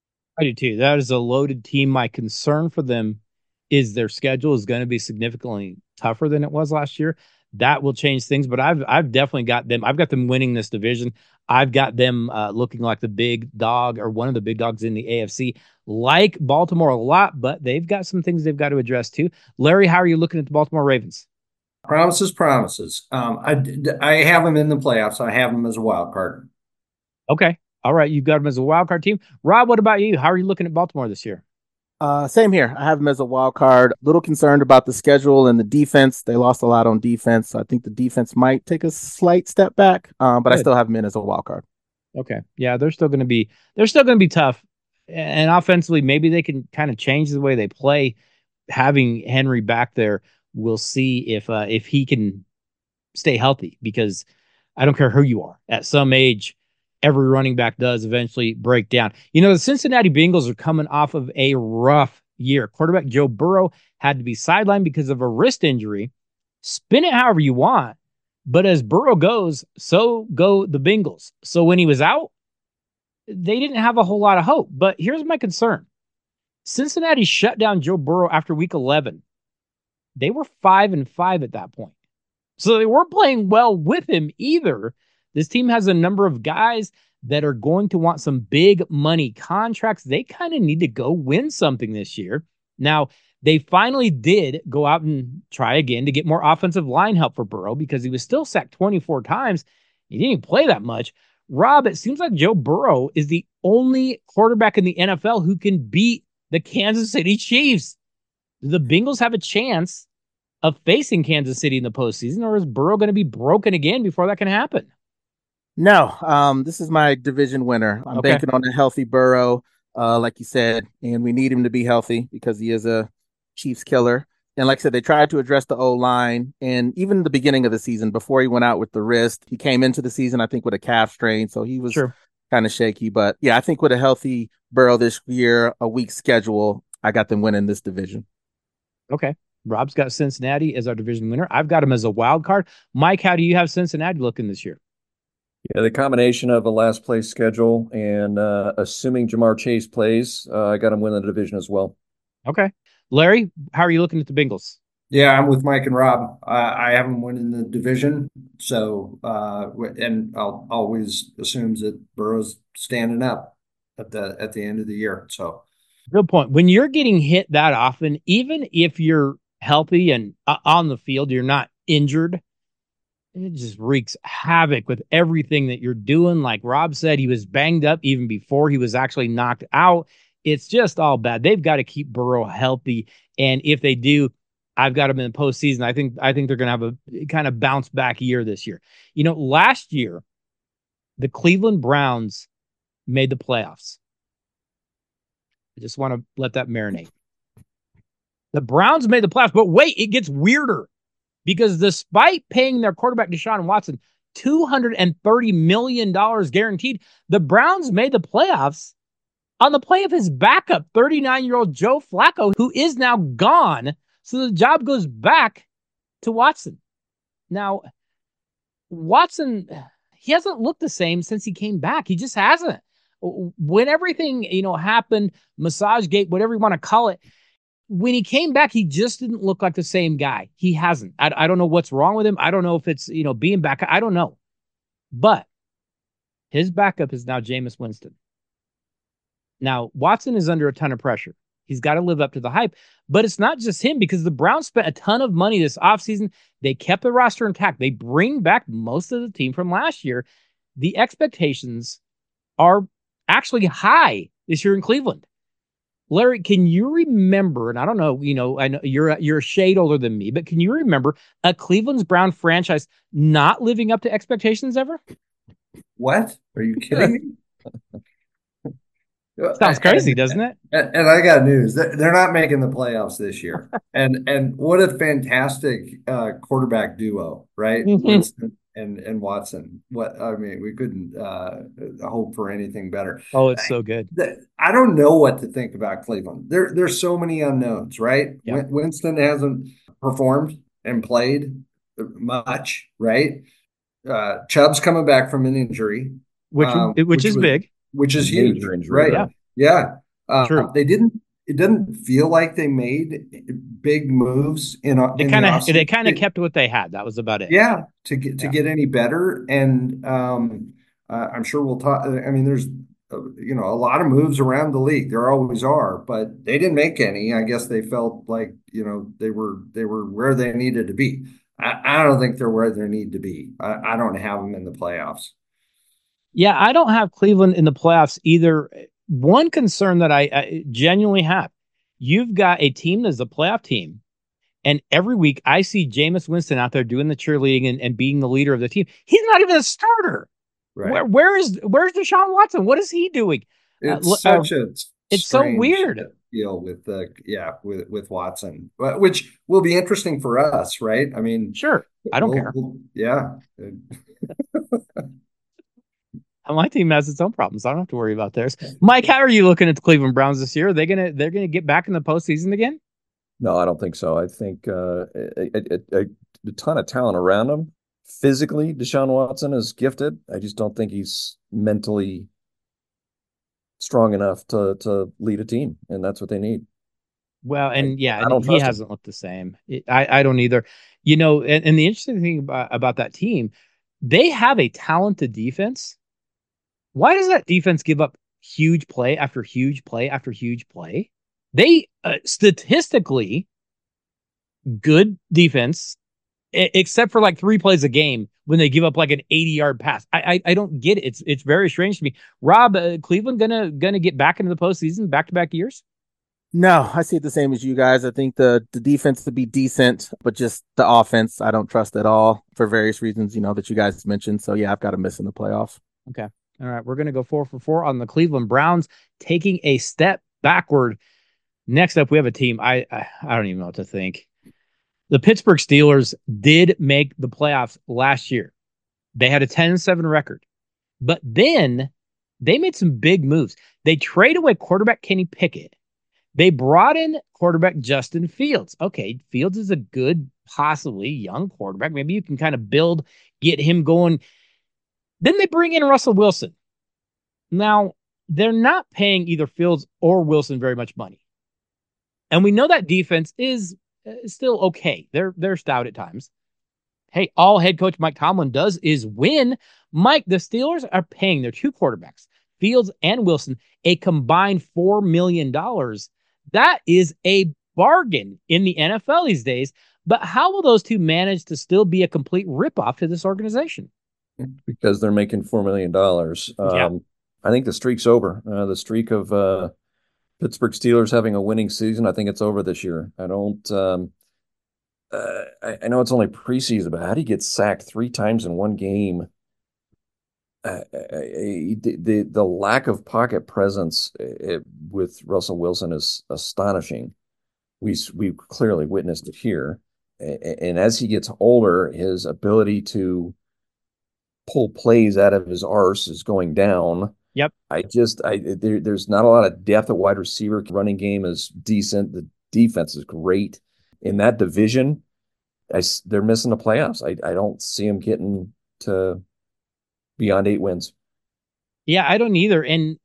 I do too. That is a loaded team. My concern for them is their schedule is going to be significantly tougher than it was last year. That will change things, but I've I've definitely got them. I've got them winning this division. I've got them uh, looking like the big dog or one of the big dogs in the A F C, like Baltimore a lot, but they've got some things they've got to address too. Larry, how are you looking at the Baltimore Ravens? Promises, promises. Um, I I have them in the playoffs. I have them as a wild card. Okay. All right. You've got them as a wild card team. Rob, what about you? How are you looking at Baltimore this year? Uh, same here. I have them as a wild card. A little concerned about the schedule and the defense. They lost a lot on defense. So I think the defense might take a slight step back, um, but Good. I still have them in as a wild card. Okay. Yeah, they're still going to be they're still going to be tough. And offensively, maybe they can kind of change the way they play. Having Henry back there, we'll see if uh, if he can stay healthy, because I don't care who you are. At some age, every running back does eventually break down. You know, the Cincinnati Bengals are coming off of a rough year. Quarterback Joe Burrow had to be sidelined because of a wrist injury. Spin it however you want, but as Burrow goes, so go the Bengals. So when he was out, they didn't have a whole lot of hope. But here's my concern. Cincinnati shut down Joe Burrow after week eleven. They were five and five at that point. So they weren't playing well with him either. This team has a number of guys that are going to want some big money contracts. They kind of need to go win something this year. Now, they finally did go out and try again to get more offensive line help for Burrow because he was still sacked twenty-four times. He didn't even play that much. Rob, it seems like Joe Burrow is the only quarterback in the N F L who can beat the Kansas City Chiefs. Do the Bengals have a chance of facing Kansas City in the postseason, or is Burrow going to be broken again before that can happen? No, um, this is my division winner. I'm okay. banking on a healthy Burrow, uh, like you said, and we need him to be healthy because he is a Chiefs killer. And like I said, they tried to address the O-line, and even the beginning of the season, before he went out with the wrist, he came into the season, I think, with a calf strain, so he was sure. kind of shaky. But yeah, I think with a healthy Burrow this year, a weak schedule, I got them winning this division. Okay. Rob's got Cincinnati as our division winner. I've got him as a wild card. Mike, how do you have Cincinnati looking this year? Yeah, the combination of a last place schedule and uh, assuming Jamar Chase plays, uh, I got him winning the division as well. Okay. Larry, how are you looking at the Bengals? Yeah, I'm with Mike and Rob. I, I have them winning the division. So, uh, and I'll always assumes that Burrow's standing up at the at the end of the year. So, good point. When you're getting hit that often, even if you're healthy and uh, on the field, you're not injured, it just wreaks havoc with everything that you're doing. Like Rob said, he was banged up even before he was actually knocked out. It's just all bad. They've got to keep Burrow healthy. And if they do, I've got them in the postseason. I think, I think they're going to have a kind of bounce back year this year. You know, last year, the Cleveland Browns made the playoffs. I just want to let that marinate. The Browns made the playoffs, but wait, it gets weirder because despite paying their quarterback Deshaun Watson two hundred thirty million dollars guaranteed, the Browns made the playoffs on the play of his backup, thirty-nine-year-old Joe Flacco, who is now gone. So the job goes back to Watson. Now, Watson, he hasn't looked the same since he came back. He just hasn't. When everything, you know, happened, massage gate, whatever you want to call it, when he came back, he just didn't look like the same guy. He hasn't. I, I don't know what's wrong with him. I don't know if it's, you know, being back. I don't know. But his backup is now Jameis Winston. Now, Watson is under a ton of pressure. He's got to live up to the hype. But it's not just him because the Browns spent a ton of money this offseason. They kept the roster intact. They bring back most of the team from last year. The expectations are actually high this year in Cleveland. Larry, can you remember, and I don't know, you know, I know you're, you're a shade older than me, but can you remember a Cleveland's Brown franchise not living up to expectations ever? What? Are you kidding me? Sounds crazy, and, doesn't it? And, and I got news. They're not making the playoffs this year. and and what a fantastic uh, quarterback duo, right? Mm-hmm. Winston and, and Watson. What I mean, we couldn't uh, hope for anything better. Oh, it's so good. I, I don't know what to think about Cleveland. There, there's so many unknowns, right? Yep. Winston hasn't performed and played much, right? Uh, Chubb's coming back from an injury. Which, um, which, which is was, big. Which is huge, injury, right? Yeah, yeah. Uh, True. They didn't. It didn't feel like they made big moves in. They kind of. The they kind of kept what they had. That was about it. Yeah, to get to yeah. get any better, and um, uh, I'm sure we'll talk. I mean, there's uh, you know a lot of moves around the league. There always are, but they didn't make any. I guess they felt like you know they were they were where they needed to be. I, I don't think they're where they need to be. I, I don't have them in the playoffs. Yeah, I don't have Cleveland in the playoffs either. One concern that I, I genuinely have, you've got a team that's a playoff team, and every week I see Jameis Winston out there doing the cheerleading and, and being the leader of the team. He's not even a starter. Right. Where, where is where's Deshaun Watson? What is he doing? It's uh, such a it's so weird deal with the yeah with with Watson, which will be interesting for us, right? I mean, sure, I don't we'll, care. We'll, yeah. My team has its own problems. I don't have to worry about theirs. Mike, how are you looking at the Cleveland Browns this year? Are they gonna they're gonna get back in the postseason again? No, I don't think so. I think uh, a, a, a, a ton of talent around him. Physically, Deshaun Watson is gifted. I just don't think he's mentally strong enough to to lead a team, and that's what they need. Well, and yeah, I and don't he trust him. hasn't looked the same. It- I I don't either. You know, and, and the interesting thing about, about that team, they have a talented defense. Why does that defense give up huge play after huge play after huge play? They uh, statistically good defense, e- except for like three plays a game when they give up like an eighty yard pass. I I, I don't get it. It's it's very strange to me. Rob, uh, Cleveland gonna gonna get back into the postseason back to back years? No, I see it the same as you guys. I think the the defense to be decent, but just the offense, I don't trust at all for various reasons, you know, that you guys mentioned. So yeah, I've got to miss in the playoffs. Okay. All right. We're going to go four for four on the Cleveland Browns, taking a step backward. Next up, we have a team. I, I, I don't even know what to think. The Pittsburgh Steelers did make the playoffs last year. They had a ten and seven record, but then they made some big moves. They traded away quarterback Kenny Pickett. They brought in quarterback Justin Fields. Okay. Fields is a good, possibly young quarterback. Maybe you can kind of build, get him going. Then they bring in Russell Wilson. Now, they're not paying either Fields or Wilson very much money. And we know that defense is uh, still okay. They're they're stout at times. Hey, all head coach Mike Tomlin does is win. Mike, the Steelers are paying their two quarterbacks, Fields and Wilson, a combined four million dollars. That is a bargain in the N F L these days. But how will those two manage to still be a complete ripoff to this organization? Because they're making four million dollars. Um, Yeah. I think the streak's over. Uh, the streak of uh, Pittsburgh Steelers having a winning season, I think it's over this year. I don't. Um, uh, I, I know it's only preseason, but how do you get sacked three times in one game? Uh, I, I, the, the the lack of pocket presence it, with Russell Wilson is astonishing. We we've clearly witnessed it here, and, and as he gets older, his ability to pull plays out of his arse is going down. Yep. I just I there, there's not a lot of depth at wide receiver. Running game is decent. The defense is great in that division. I, they're missing the playoffs. I I don't see them getting to beyond eight wins. Yeah, I don't either. And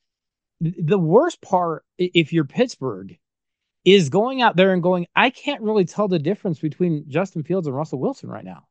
the worst part, if you're Pittsburgh, is going out there and going, I can't really tell the difference between Justin Fields and Russell Wilson right now.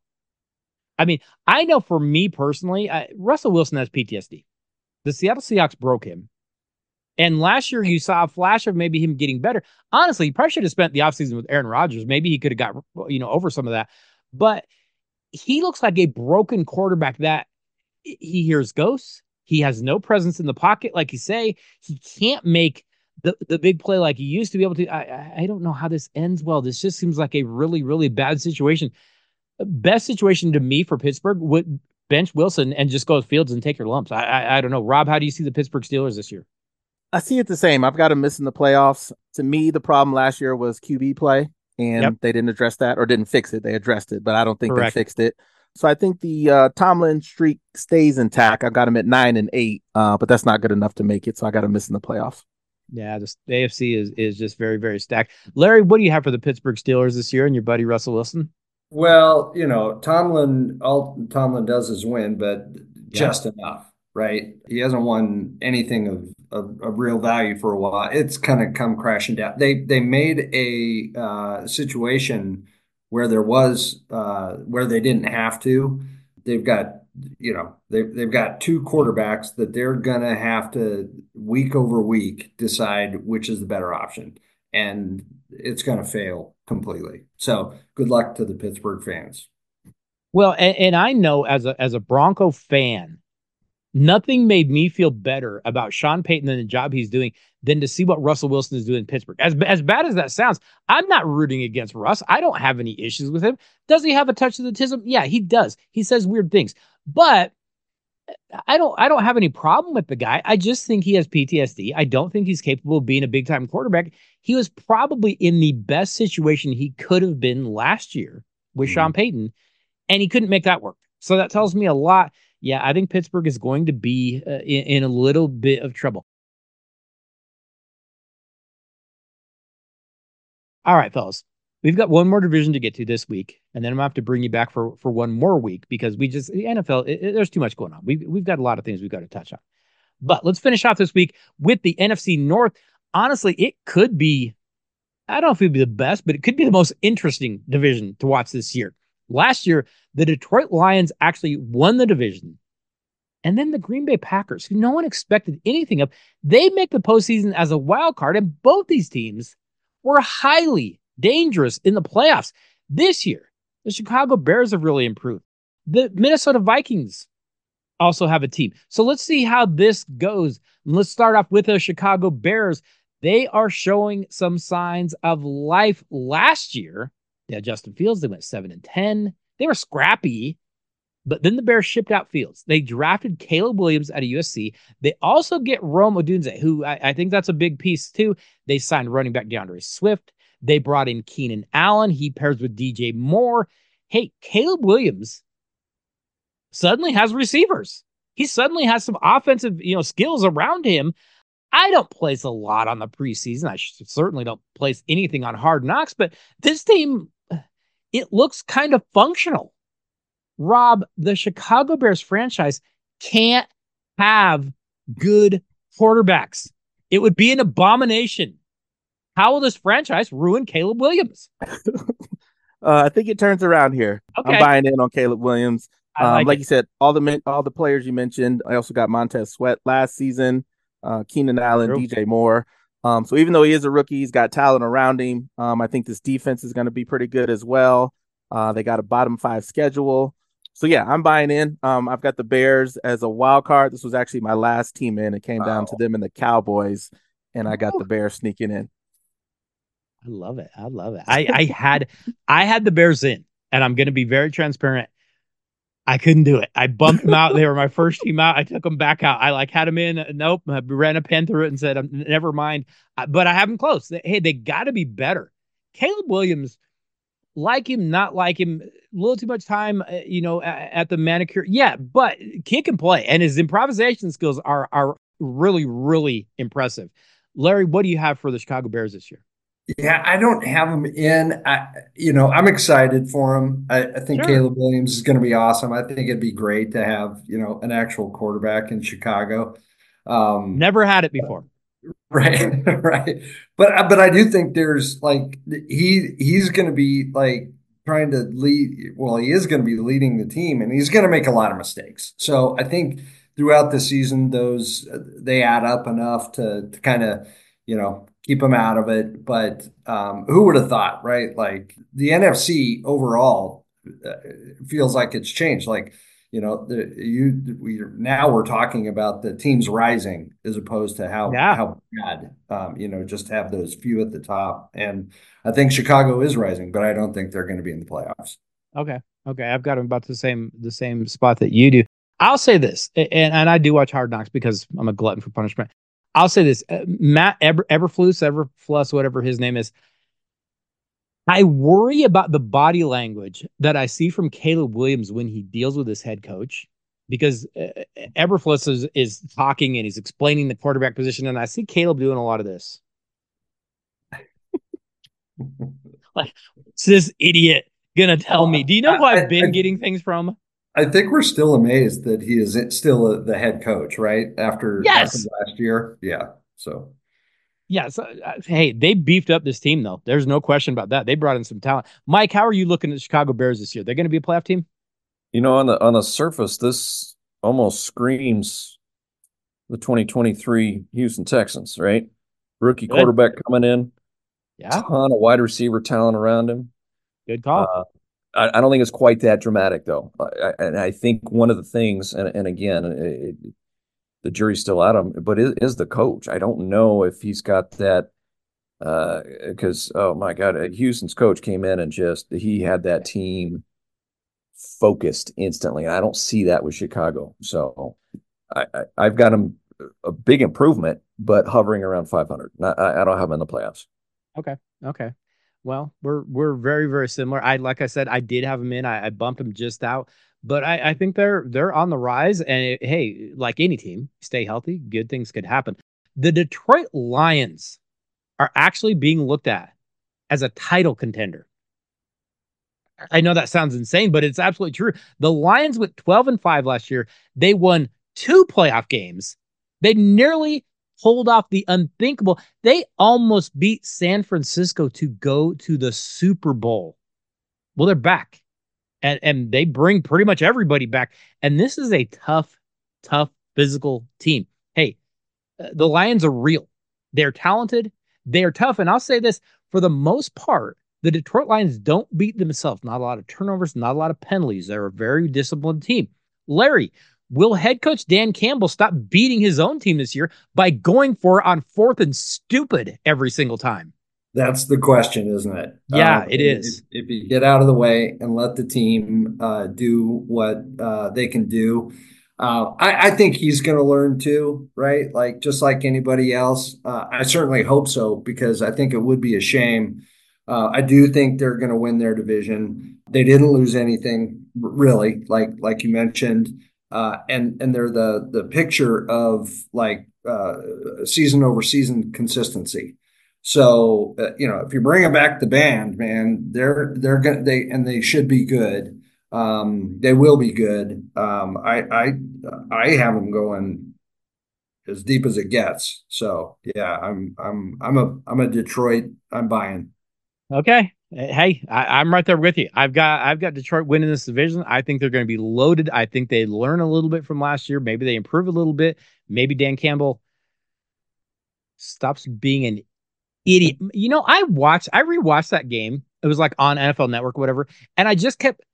I mean, I know for me personally, I, Russell Wilson has P T S D. The Seattle Seahawks broke him. And last year, you saw a flash of maybe him getting better. Honestly, he probably should have spent the offseason with Aaron Rodgers. Maybe he could have got, you know, over some of that. But he looks like a broken quarterback that he hears ghosts. He has no presence in the pocket, like you say. He can't make the, the big play like he used to be able to. I, I don't know how this ends well. This just seems like a really, really bad situation. Best situation to me for Pittsburgh would bench Wilson and just go with Fields and take your lumps. I, I I don't know. Rob, how do you see the Pittsburgh Steelers this year? I see it the same. I've got them missing the playoffs. To me, the problem last year was Q B play, and Yep. they didn't address that or didn't fix it. They addressed it, but I don't think Correct. they fixed it. So I think the uh, Tomlin streak stays intact. I've got them at nine and eight, uh, but that's not good enough to make it. So I got them missing the playoffs. Yeah, the A F C is is just very, very stacked. Larry, what do you have for the Pittsburgh Steelers this year and your buddy Russell Wilson? Well, you know, Tomlin, all Tomlin does is win, but just enough, right? He hasn't won anything of, of, of real value for a while. It's kind of come crashing down. They they made a uh, situation where there was uh, where they didn't have to. They've got, you know, they've they've got two quarterbacks that they're gonna have to week over week decide which is the better option, and it's gonna fail completely. So good luck to the Pittsburgh fans. Well, and, and I know as a as a Bronco fan, nothing made me feel better about Sean Payton and the job he's doing than to see what Russell Wilson is doing in Pittsburgh. As, as bad as that sounds, I'm not rooting against Russ. I don't have any issues with him. Does he have a touch of autism? Yeah, he does. He says weird things. But I don't I don't have any problem with the guy. I just think he has P T S D. I don't think he's capable of being a big time quarterback. He was probably in the best situation he could have been last year with mm-hmm. Sean Payton, and he couldn't make that work. So that tells me a lot. Yeah, I think Pittsburgh is going to be uh, in, in a little bit of trouble. All right, fellas. We've got one more division to get to this week, and then I'm gonna have to bring you back for, for one more week because we just the N F L. It, it, there's too much going on. We've we've got a lot of things we've got to touch on. But let's finish off this week with the N F C North. Honestly, it could be. I don't know if it would be the best, but it could be the most interesting division to watch this year. Last year, the Detroit Lions actually won the division, and then the Green Bay Packers, who no one expected anything of, they make the postseason as a wild card, and both these teams were highly dangerous in the playoffs. This year, the Chicago Bears have really improved. The Minnesota Vikings also have a team. So let's see how this goes. Let's start off with the Chicago Bears. They are showing some signs of life. Last year, they had Justin Fields. They went seven and ten. They were scrappy, but then the Bears shipped out Fields. They drafted Caleb Williams out of U S C. They also get Rome Odunze, who I, I think that's a big piece too. They signed running back DeAndre Swift. They brought in Keenan Allen. He pairs with D J Moore. Hey, Caleb Williams suddenly has receivers. He suddenly has some offensive, you know, skills around him. I don't place a lot on the preseason. I certainly don't place anything on Hard Knocks, but this team, it looks kind of functional. Rob, the Chicago Bears franchise can't have good quarterbacks. It would be an abomination. How will this franchise ruin Caleb Williams? uh, I think it turns around here. Okay. I'm buying in on Caleb Williams. Um, like like you said, all the all the players you mentioned. I also got Montez Sweat last season, uh, Keenan Allen, True. D J Moore. Um, so even though he is a rookie, he's got talent around him. Um, I think this defense is going to be pretty good as well. Uh, they got a bottom five schedule. So yeah, I'm buying in. Um, I've got the Bears as a wild card. This was actually my last team in. It came wow. down to them and the Cowboys, and I got the Bears sneaking in. I love it. I love it. I, I had I had the Bears in, and I'm going to be very transparent. I couldn't do it. I bumped them out. They were my first team out. I took them back out. I like had them in. Nope. I ran a pen through it and said, never mind. But I have them close. Hey, they got to be better. Caleb Williams, like him, not like him, a little too much time, you know, at, at the manicure. Yeah, but kid can play, and his improvisation skills are are really, really impressive. Larry, what do you have for the Chicago Bears this year? Yeah, I don't have him in. I, you know, I'm excited for him. I, I think sure. Caleb Williams is going to be awesome. I think it'd be great to have, you know, an actual quarterback in Chicago. Um, Never had it before. Right, right. But but I do think there's like he he's going to be like trying to lead. Well, he is going to be leading the team, and he's going to make a lot of mistakes. So I think throughout the season, those they add up enough to to kind of, you know, keep them out of it. But um, who would have thought, right? Like the N F C overall uh, feels like it's changed. Like, you know, the, you we now we're talking about the teams rising as opposed to how yeah. how bad, um, you know, just have those few at the top. And I think Chicago is rising, but I don't think they're going to be in the playoffs. Okay, okay, I've got them about the same the same spot that you do. I'll say this, and and I do watch Hard Knocks because I'm a glutton for punishment. I'll say this, uh, Matt Eber, Eberflus, Eberflus, whatever his name is. I worry about the body language that I see from Caleb Williams when he deals with his head coach, because uh, Eberflus is, is talking and he's explaining the quarterback position, and I see Caleb doing a lot of this. Like, what's this idiot gonna tell me? Do you know who I've been I, I, getting things from? I think we're still amazed that he is still a, the head coach, right? After, yes. after last year. Yeah. So. Yeah. So, uh, hey, they beefed up this team, though. There's no question about that. They brought in some talent. Mike, how are you looking at the Chicago Bears this year? They're going to be a playoff team? You know, on the on the surface, this almost screams the twenty twenty-three Houston Texans, right? Rookie Good. quarterback coming in. Yeah. Ton of wide receiver talent around him. Good call. Uh, I, I don't think it's quite that dramatic, though. I, I, and I think one of the things, and, and again, it, the jury's still out of him, but is, is the coach. I don't know if he's got that, because, uh, oh, my God, Houston's coach came in and just, he had that team focused instantly. And I don't see that with Chicago. So I, I, I've got him a big improvement, but hovering around five hundred. Not, I, I don't have him in the playoffs. Okay. Okay. Well, we're we're very, very similar. I like I said, I did have him in. I, I bumped him just out. but I, I think they're they're on the rise. And it, hey, like any team, stay healthy, good things could happen. The Detroit Lions are actually being looked at as a title contender. I know that sounds insane, but it's absolutely true. The Lions went twelve and five last year. They won two playoff games. They nearly pulled off the unthinkable. They almost beat San Francisco to go to the Super Bowl. Well, they're back. And, and they bring pretty much everybody back. And this is a tough, tough physical team. Hey, the Lions are real. They're talented. They're tough. And I'll say this, for the most part, the Detroit Lions don't beat themselves. Not a lot of turnovers, not a lot of penalties. They're a very disciplined team. Larry, will head coach Dan Campbell stop beating his own team this year by going for it on fourth and stupid every single time? That's the question, isn't it? Yeah, um, it is. If, if you get out of the way and let the team uh, do what uh, they can do, uh, I, I think he's going to learn too, right? Like just like anybody else. Uh, I certainly hope so, because I think it would be a shame. Uh, I do think they're going to win their division. They didn't lose anything really, like like you mentioned, uh, and and they're the the picture of like uh, season over season consistency. So uh, you know, if you bring back the band, man, they're they're gonna they and they should be good. Um, they will be good. Um, I I I have them going as deep as it gets. So yeah, I'm I'm I'm a I'm a Detroit. I'm buying. Okay. Hey, I, I'm right there with you. I've got I've got Detroit winning this division. I think they're going to be loaded. I think they learn a little bit from last year. Maybe they improve a little bit. Maybe Dan Campbell stops being an idiot. You know, I watched, I rewatched that game. It was like on N F L Network or whatever. And I just kept.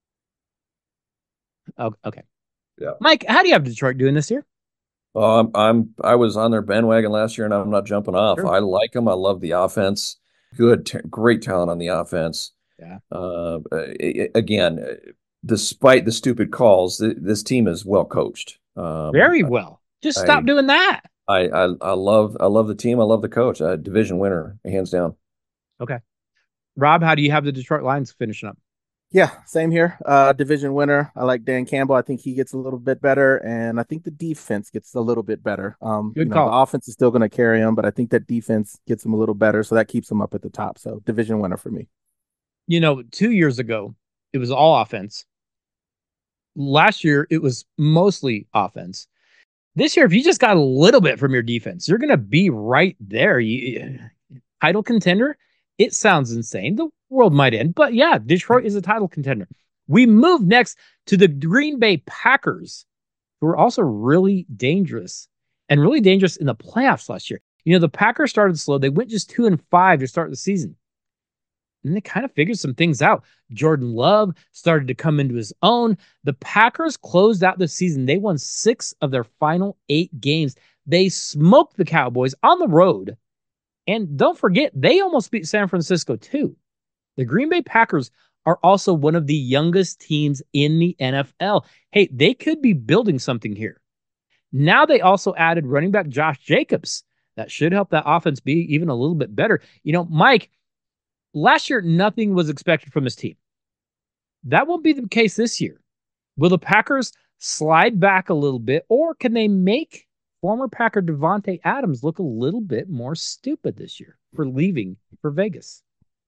Oh, okay. Yeah. Mike, how do you have Detroit doing this year? Oh, I'm, I'm, I was on their bandwagon last year and I'm not jumping off. Sure. I like them. I love the offense. Good, t- great talent on the offense. Yeah. Uh, again, despite the stupid calls, th- this team is well coached. Um, Very well. Just stop I, doing that. I, I, I love, I love the team. I love the coach. Uh, division winner, hands down. Okay. Rob, how do you have the Detroit Lions finishing up? Yeah, same here. Uh, division winner. I like Dan Campbell. I think he gets a little bit better, and I think the defense gets a little bit better. Um, Good you know, call. the offense is still going to carry him, but I think that defense gets him a little better, so that keeps him up at the top. So division winner for me. You know, two years ago, it was all offense. Last year, it was mostly offense. This year, if you just got a little bit from your defense, you're going to be right there. You, title contender. It sounds insane. The world might end, but yeah, Detroit is a title contender. We move next to the Green Bay Packers, who are also really dangerous and really dangerous in the playoffs last year. You know, the Packers started slow. They went just two and five to start the season. And they kind of figured some things out. Jordan Love started to come into his own. The Packers closed out the season. They won six of their final eight games. They smoked the Cowboys on the road. And don't forget, they almost beat San Francisco too. The Green Bay Packers are also one of the youngest teams in the N F L. Hey, they could be building something here. Now they also added running back Josh Jacobs. That should help that offense be even a little bit better. You know, Mike, last year, nothing was expected from this team. That won't be the case this year. Will the Packers slide back a little bit, or can they make former Packer Devontae Adams look a little bit more stupid this year for leaving for Vegas?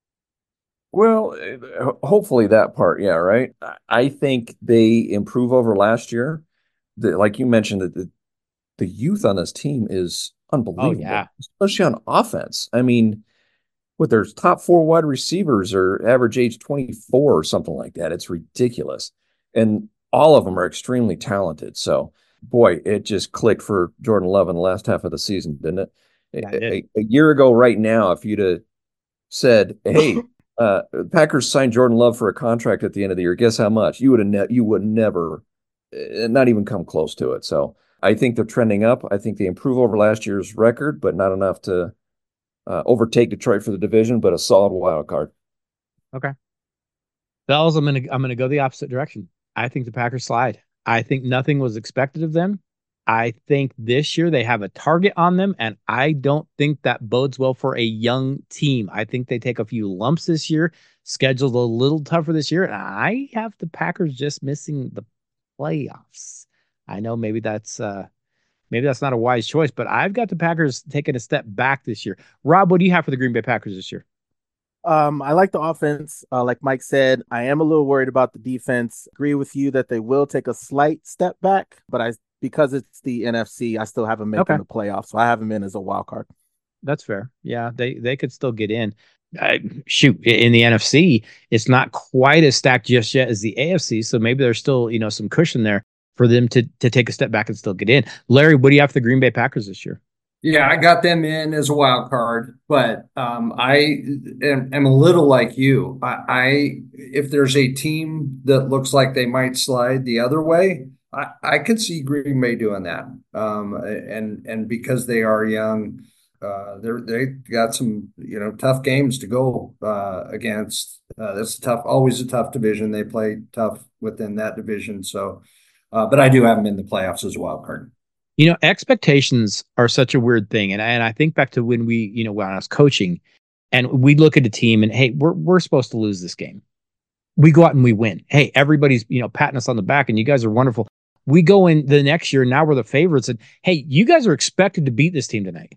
Well, hopefully that part, yeah, right. I think they improve over last year. The, like you mentioned, that the, the youth on this team is unbelievable, oh, yeah. especially on offense. I mean, with their top four wide receivers are average age twenty-four or something like that. It's ridiculous. And all of them are extremely talented. So, boy, it just clicked for Jordan Love in the last half of the season, didn't it? Yeah, a, it did. a, a year ago right now, if you'd have said, hey, uh, Packers signed Jordan Love for a contract at the end of the year, guess how much? You would have ne- you would never, uh, not even come close to it. So I think they're trending up. I think they improve over last year's record, but not enough to uh, overtake Detroit for the division, but a solid wild card. Okay. Bells, I'm gonna I'm gonna go the opposite direction. I think the Packers slide. I think nothing was expected of them. I think this year they have a target on them, and I don't think that bodes well for a young team. I think they take a few lumps this year. Schedule's a little tougher this year. And I have the Packers just missing the playoffs. I know maybe that's uh, maybe that's not a wise choice, but I've got the Packers taking a step back this year. Rob, what do you have for the Green Bay Packers this year? Um, I like the offense. Uh, like Mike said, I am a little worried about the defense. Agree with you that they will take a slight step back, but I because it's the N F C, I still have them making okay. the playoffs, so I have them in as a wild card. That's fair. Yeah, they they could still get in. Uh, shoot, in the N F C, it's not quite as stacked just yet as the A F C, so maybe there's still you know some cushion there for them to to take a step back and still get in. Larry, what do you have for the Green Bay Packers this year? Yeah, I got them in as a wild card, but um, I am, am a little like you. I, I if there's a team that looks like they might slide the other way, I, I could see Green Bay doing that. Um, and and because they are young, uh, they're they got some you know tough games to go uh, against. Uh, that's tough, always a tough division. They play tough within that division. So, uh, but I do have them in the playoffs as a wild card. You know, expectations are such a weird thing. And I, and I think back to when we, you know, when I was coaching and we look at a team and, hey, we're we're supposed to lose this game. We go out and we win. Hey, everybody's, you know, patting us on the back and you guys are wonderful. We go in the next year and now we're the favorites. And, hey, you guys are expected to beat this team tonight.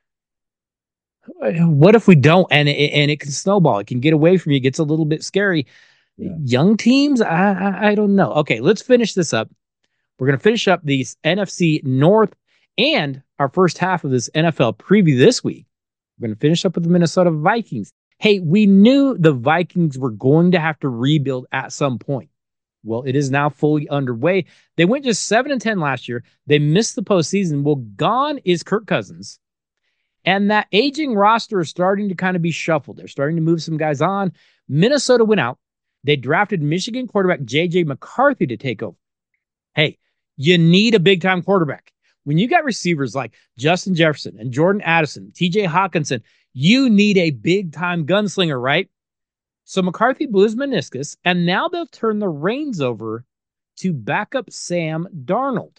What if we don't? And it, and it can snowball. It can get away from you. It gets a little bit scary. Yeah. Young teams, I, I I don't know. Okay, let's finish this up. We're going to finish up the N F C North and our first half of this N F L preview this week. We're going to finish up with the Minnesota Vikings. Hey, we knew the Vikings were going to have to rebuild at some point. Well, it is now fully underway. They went just seven and ten last year. They missed the postseason. Well, gone is Kirk Cousins. And that aging roster is starting to kind of be shuffled. They're starting to move some guys on. Minnesota went out. They drafted Michigan quarterback J J McCarthy to take over. Hey, you need a big-time quarterback. When you got receivers like Justin Jefferson and Jordan Addison, T J Hawkinson, you need a big-time gunslinger, right? So McCarthy blew his meniscus, and now they'll turn the reins over to backup Sam Darnold.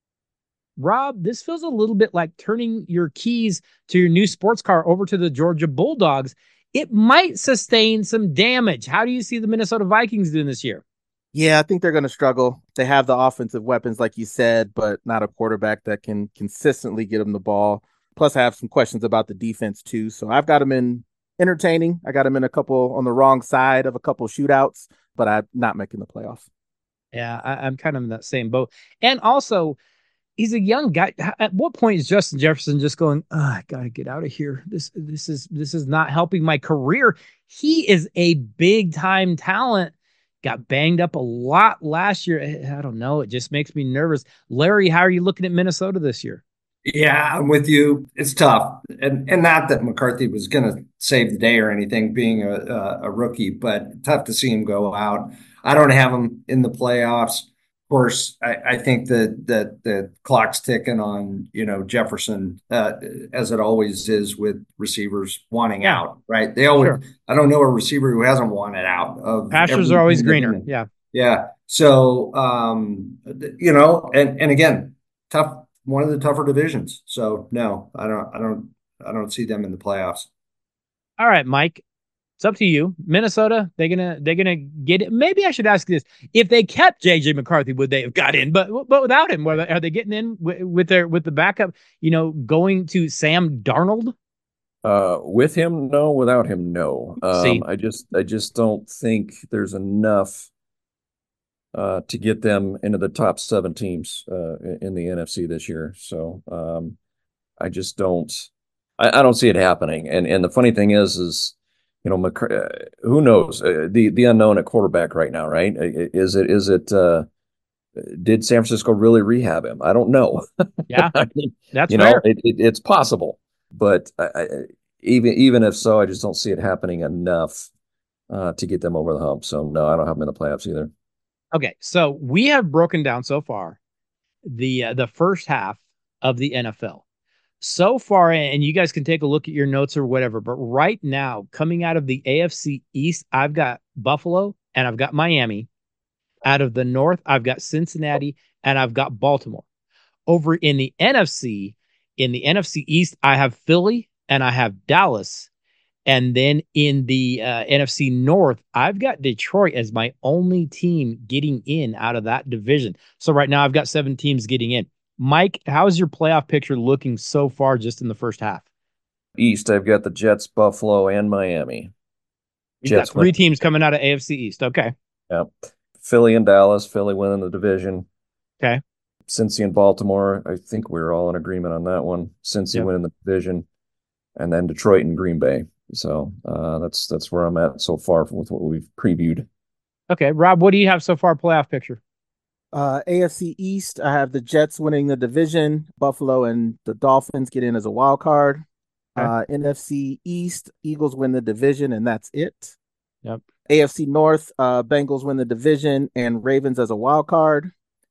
Rob, this feels a little bit like turning your keys to your new sports car over to the Georgia Bulldogs. It might sustain some damage. How do you see the Minnesota Vikings doing this year? Yeah, I think they're going to struggle. They have the offensive weapons, like you said, but not a quarterback that can consistently get them the ball. Plus, I have some questions about the defense, too. So I've got them in entertaining. I got them in a couple on the wrong side of a couple shootouts, but I'm not making the playoffs. Yeah, I, I'm kind of in that same boat. And also, he's a young guy. At what point is Justin Jefferson just going, oh, I got to get out of here. This, this is, this is not helping my career. He is a big time talent. Got banged up a lot last year. I don't know. It just makes me nervous. Larry, how are you looking at Minnesota this year? Yeah, I'm with you. It's tough. And and not that McCarthy was going to save the day or anything, being a, a, a rookie, but tough to see him go out. I don't have him in the playoffs. Of course, I, I think that that the clock's ticking on, you know, Jefferson, uh, as it always is with receivers wanting yeah. out, right? They always, sure. I don't know a receiver who hasn't wanted out. Of Pastures are always greener. Yeah. Yeah. So, um, you know, and, and again, tough, one of the tougher divisions. So no, I don't, I don't, I don't see them in the playoffs. All right, Mike. It's up to you. Minnesota, they're gonna they're gonna get it. Maybe I should ask this: if they kept J J McCarthy, would they have got in? But but without him, are they, are they getting in with, with their with the backup? You know, going to Sam Darnold. Uh, with him, no. Without him, no. Um, See? I just I just don't think there's enough uh, to get them into the top seven teams uh, in the N F C this year. So um, I just don't. I, I don't see it happening. And and the funny thing is, is you know, McC- uh, who knows uh, the the unknown at quarterback right now, right? Is it is it uh, did San Francisco really rehab him? I don't know. Yeah, I mean, that's you fair. know, it, it, it's possible, but I, I, even even if so, I just don't see it happening enough uh, to get them over the hump. So no, I don't have them in the playoffs either. Okay, so we have broken down so far the uh, the first half of the N F L. So far, and you guys can take a look at your notes or whatever, but right now, coming out of the A F C East, I've got Buffalo and I've got Miami. Out of the North, I've got Cincinnati and I've got Baltimore. Over in the N F C, in the N F C East, I have Philly and I have Dallas. And then in the uh, N F C North, I've got Detroit as my only team getting in out of that division. So right now I've got seven teams getting in. Mike, how's your playoff picture looking so far just in the first half? East, I've got the Jets, Buffalo, and Miami. You've Jets got three win. teams coming out of A F C East. Okay. Yep. Philly and Dallas. Philly winning the division. Okay. Cincy and Baltimore. I think we're all in agreement on that one. Cincy yep. winning the division. And then Detroit and Green Bay. So uh, that's that's where I'm at so far with what we've previewed. Okay, Rob, what do you have so far playoff picture? Uh, A F C East, I have the Jets winning the division. Buffalo and the Dolphins get in as a wild card. Okay. Uh, N F C East, Eagles win the division, and that's it. Yep. A F C North, uh, Bengals win the division, and Ravens as a wild card.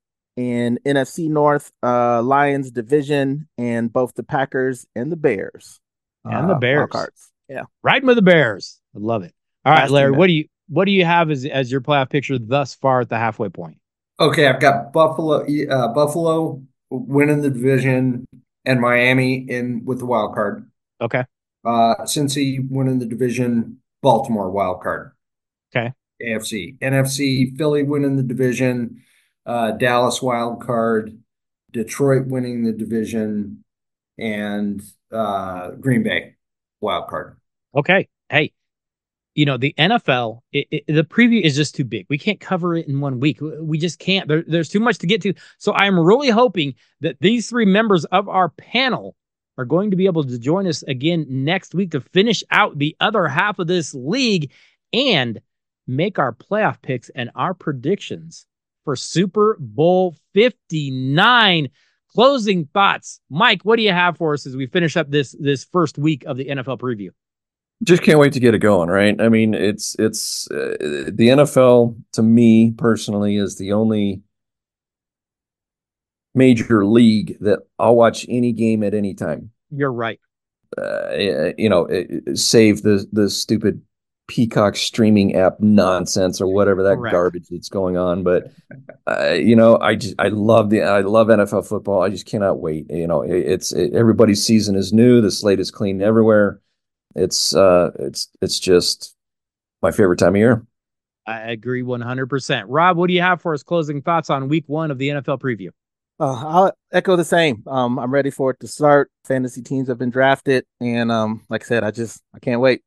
And N F C North, uh, Lions division, and both the Packers and the Bears. And uh, the Bears. Wild cards. Yeah. Riding with the Bears. I love it. All right, Larry, what do you what do you have as, as your playoff picture thus far at the halfway point? Okay, I've got Buffalo uh, Buffalo winning the division and Miami in with the wild card. Okay. Uh, Cincy winning the division, Baltimore wild card. Okay. A F C. N F C, Philly winning the division, uh, Dallas wild card, Detroit winning the division, and uh, Green Bay wild card. Okay. Hey, you know, the N F L, it, it, the preview is just too big. We can't cover it in one week. We just can't. There, there's too much to get to. So I'm really hoping that these three members of our panel are going to be able to join us again next week to finish out the other half of this league and make our playoff picks and our predictions for Super Bowl fifty-nine. Closing thoughts. Mike, what do you have for us as we finish up this this first week of the N F L preview? Just can't wait to get it going, right? I mean, it's it's uh, the N F L, to me personally, is the only major league that I'll watch any game at any time. You're right. Uh, you know, save the the stupid Peacock streaming app nonsense or whatever that Correct. garbage that's going on. But uh, you know, I just I love the I love N F L football. I just cannot wait. You know, it, it's it, everybody's season is new. The slate is clean everywhere. It's uh, it's it's just my favorite time of year. I agree one hundred percent. Rob, what do you have for us? Closing thoughts on Week One of the N F L preview. Uh, I'll echo the same. Um, I'm ready for it to start. Fantasy teams have been drafted, and um, like I said, I just I can't wait.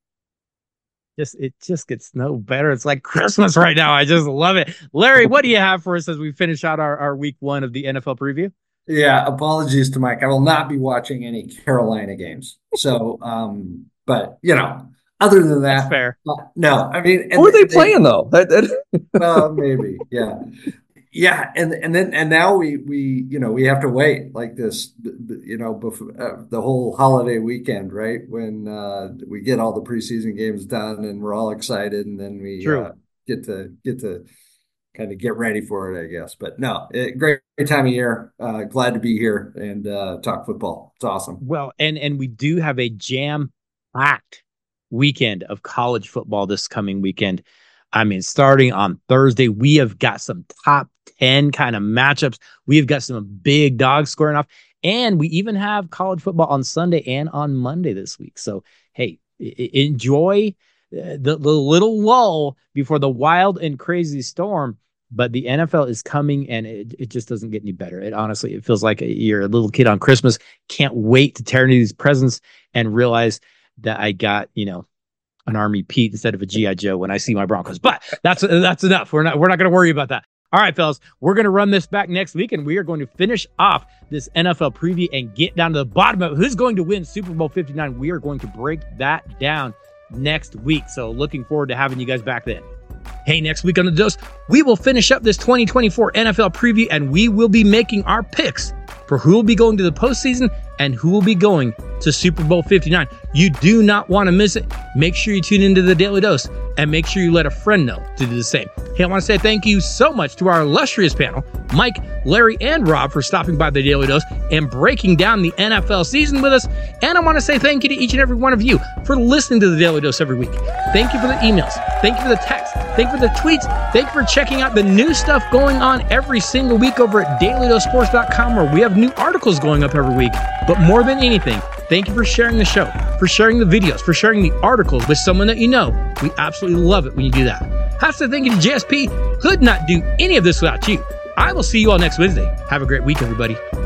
Just it just gets no better. It's like Christmas right now. I just love it. Larry, what do you have for us as we finish out our, our Week One of the N F L preview? Yeah, apologies to Mike. I will not be watching any Carolina games. So, um, but you know, other than that, That's fair. Uh, no, I mean, who are they, they playing though? That, that... Well, maybe, yeah, yeah, and and then and now we we you know we have to wait like this, you know, before uh, the whole holiday weekend, right? When uh, we get all the preseason games done and we're all excited, and then we uh, get to get to. kind of get ready for it, I guess. But no, it, great, great time of year. Uh, glad to be here and uh, talk football. It's awesome. Well, and and we do have a jam-packed weekend of college football this coming weekend. I mean, starting on Thursday, we have got some top ten kind of matchups. We've got some big dogs squaring off. And we even have college football on Sunday and on Monday this week. So, hey, I- enjoy The, the little lull before the wild and crazy storm, but the N F L is coming and it, it just doesn't get any better. It honestly, it feels like you're a little kid on Christmas. Can't wait to tear into these presents and realize that I got, you know, an Army Pete instead of a G I Joe when I see my Broncos. But that's that's enough. We're not we're not going to worry about that. All right, fellas, we're going to run this back next week, and we are going to finish off this N F L preview and get down to the bottom of who's going to win Super Bowl fifty-nine. We are going to break that down next week. So looking forward to having you guys back then. Hey, next week on The Dose, we will finish up this twenty twenty-four N F L preview, and we will be making our picks for who will be going to the postseason and who will be going to Super Bowl fifty-nine. You do not want to miss it. Make sure you tune into The Daily Dose and make sure you let a friend know to do the same. Hey, I want to say thank you so much to our illustrious panel, Mike, Larry, and Rob, for stopping by The Daily Dose and breaking down the N F L season with us. And I want to say thank you to each and every one of you for listening to The Daily Dose every week. Thank you for the emails. Thank you for the texts. Thank you for the tweets. Thank you for checking out the new stuff going on every single week over at daily dose sports dot com, where we have new articles going up every week. But more than anything, Thank you for sharing the show, for sharing the videos, for sharing the articles with someone that you know. We absolutely love it when you do that. Have to thank you to J S P. Could not do any of this without you. I will see you all next Wednesday. Have a great week, everybody.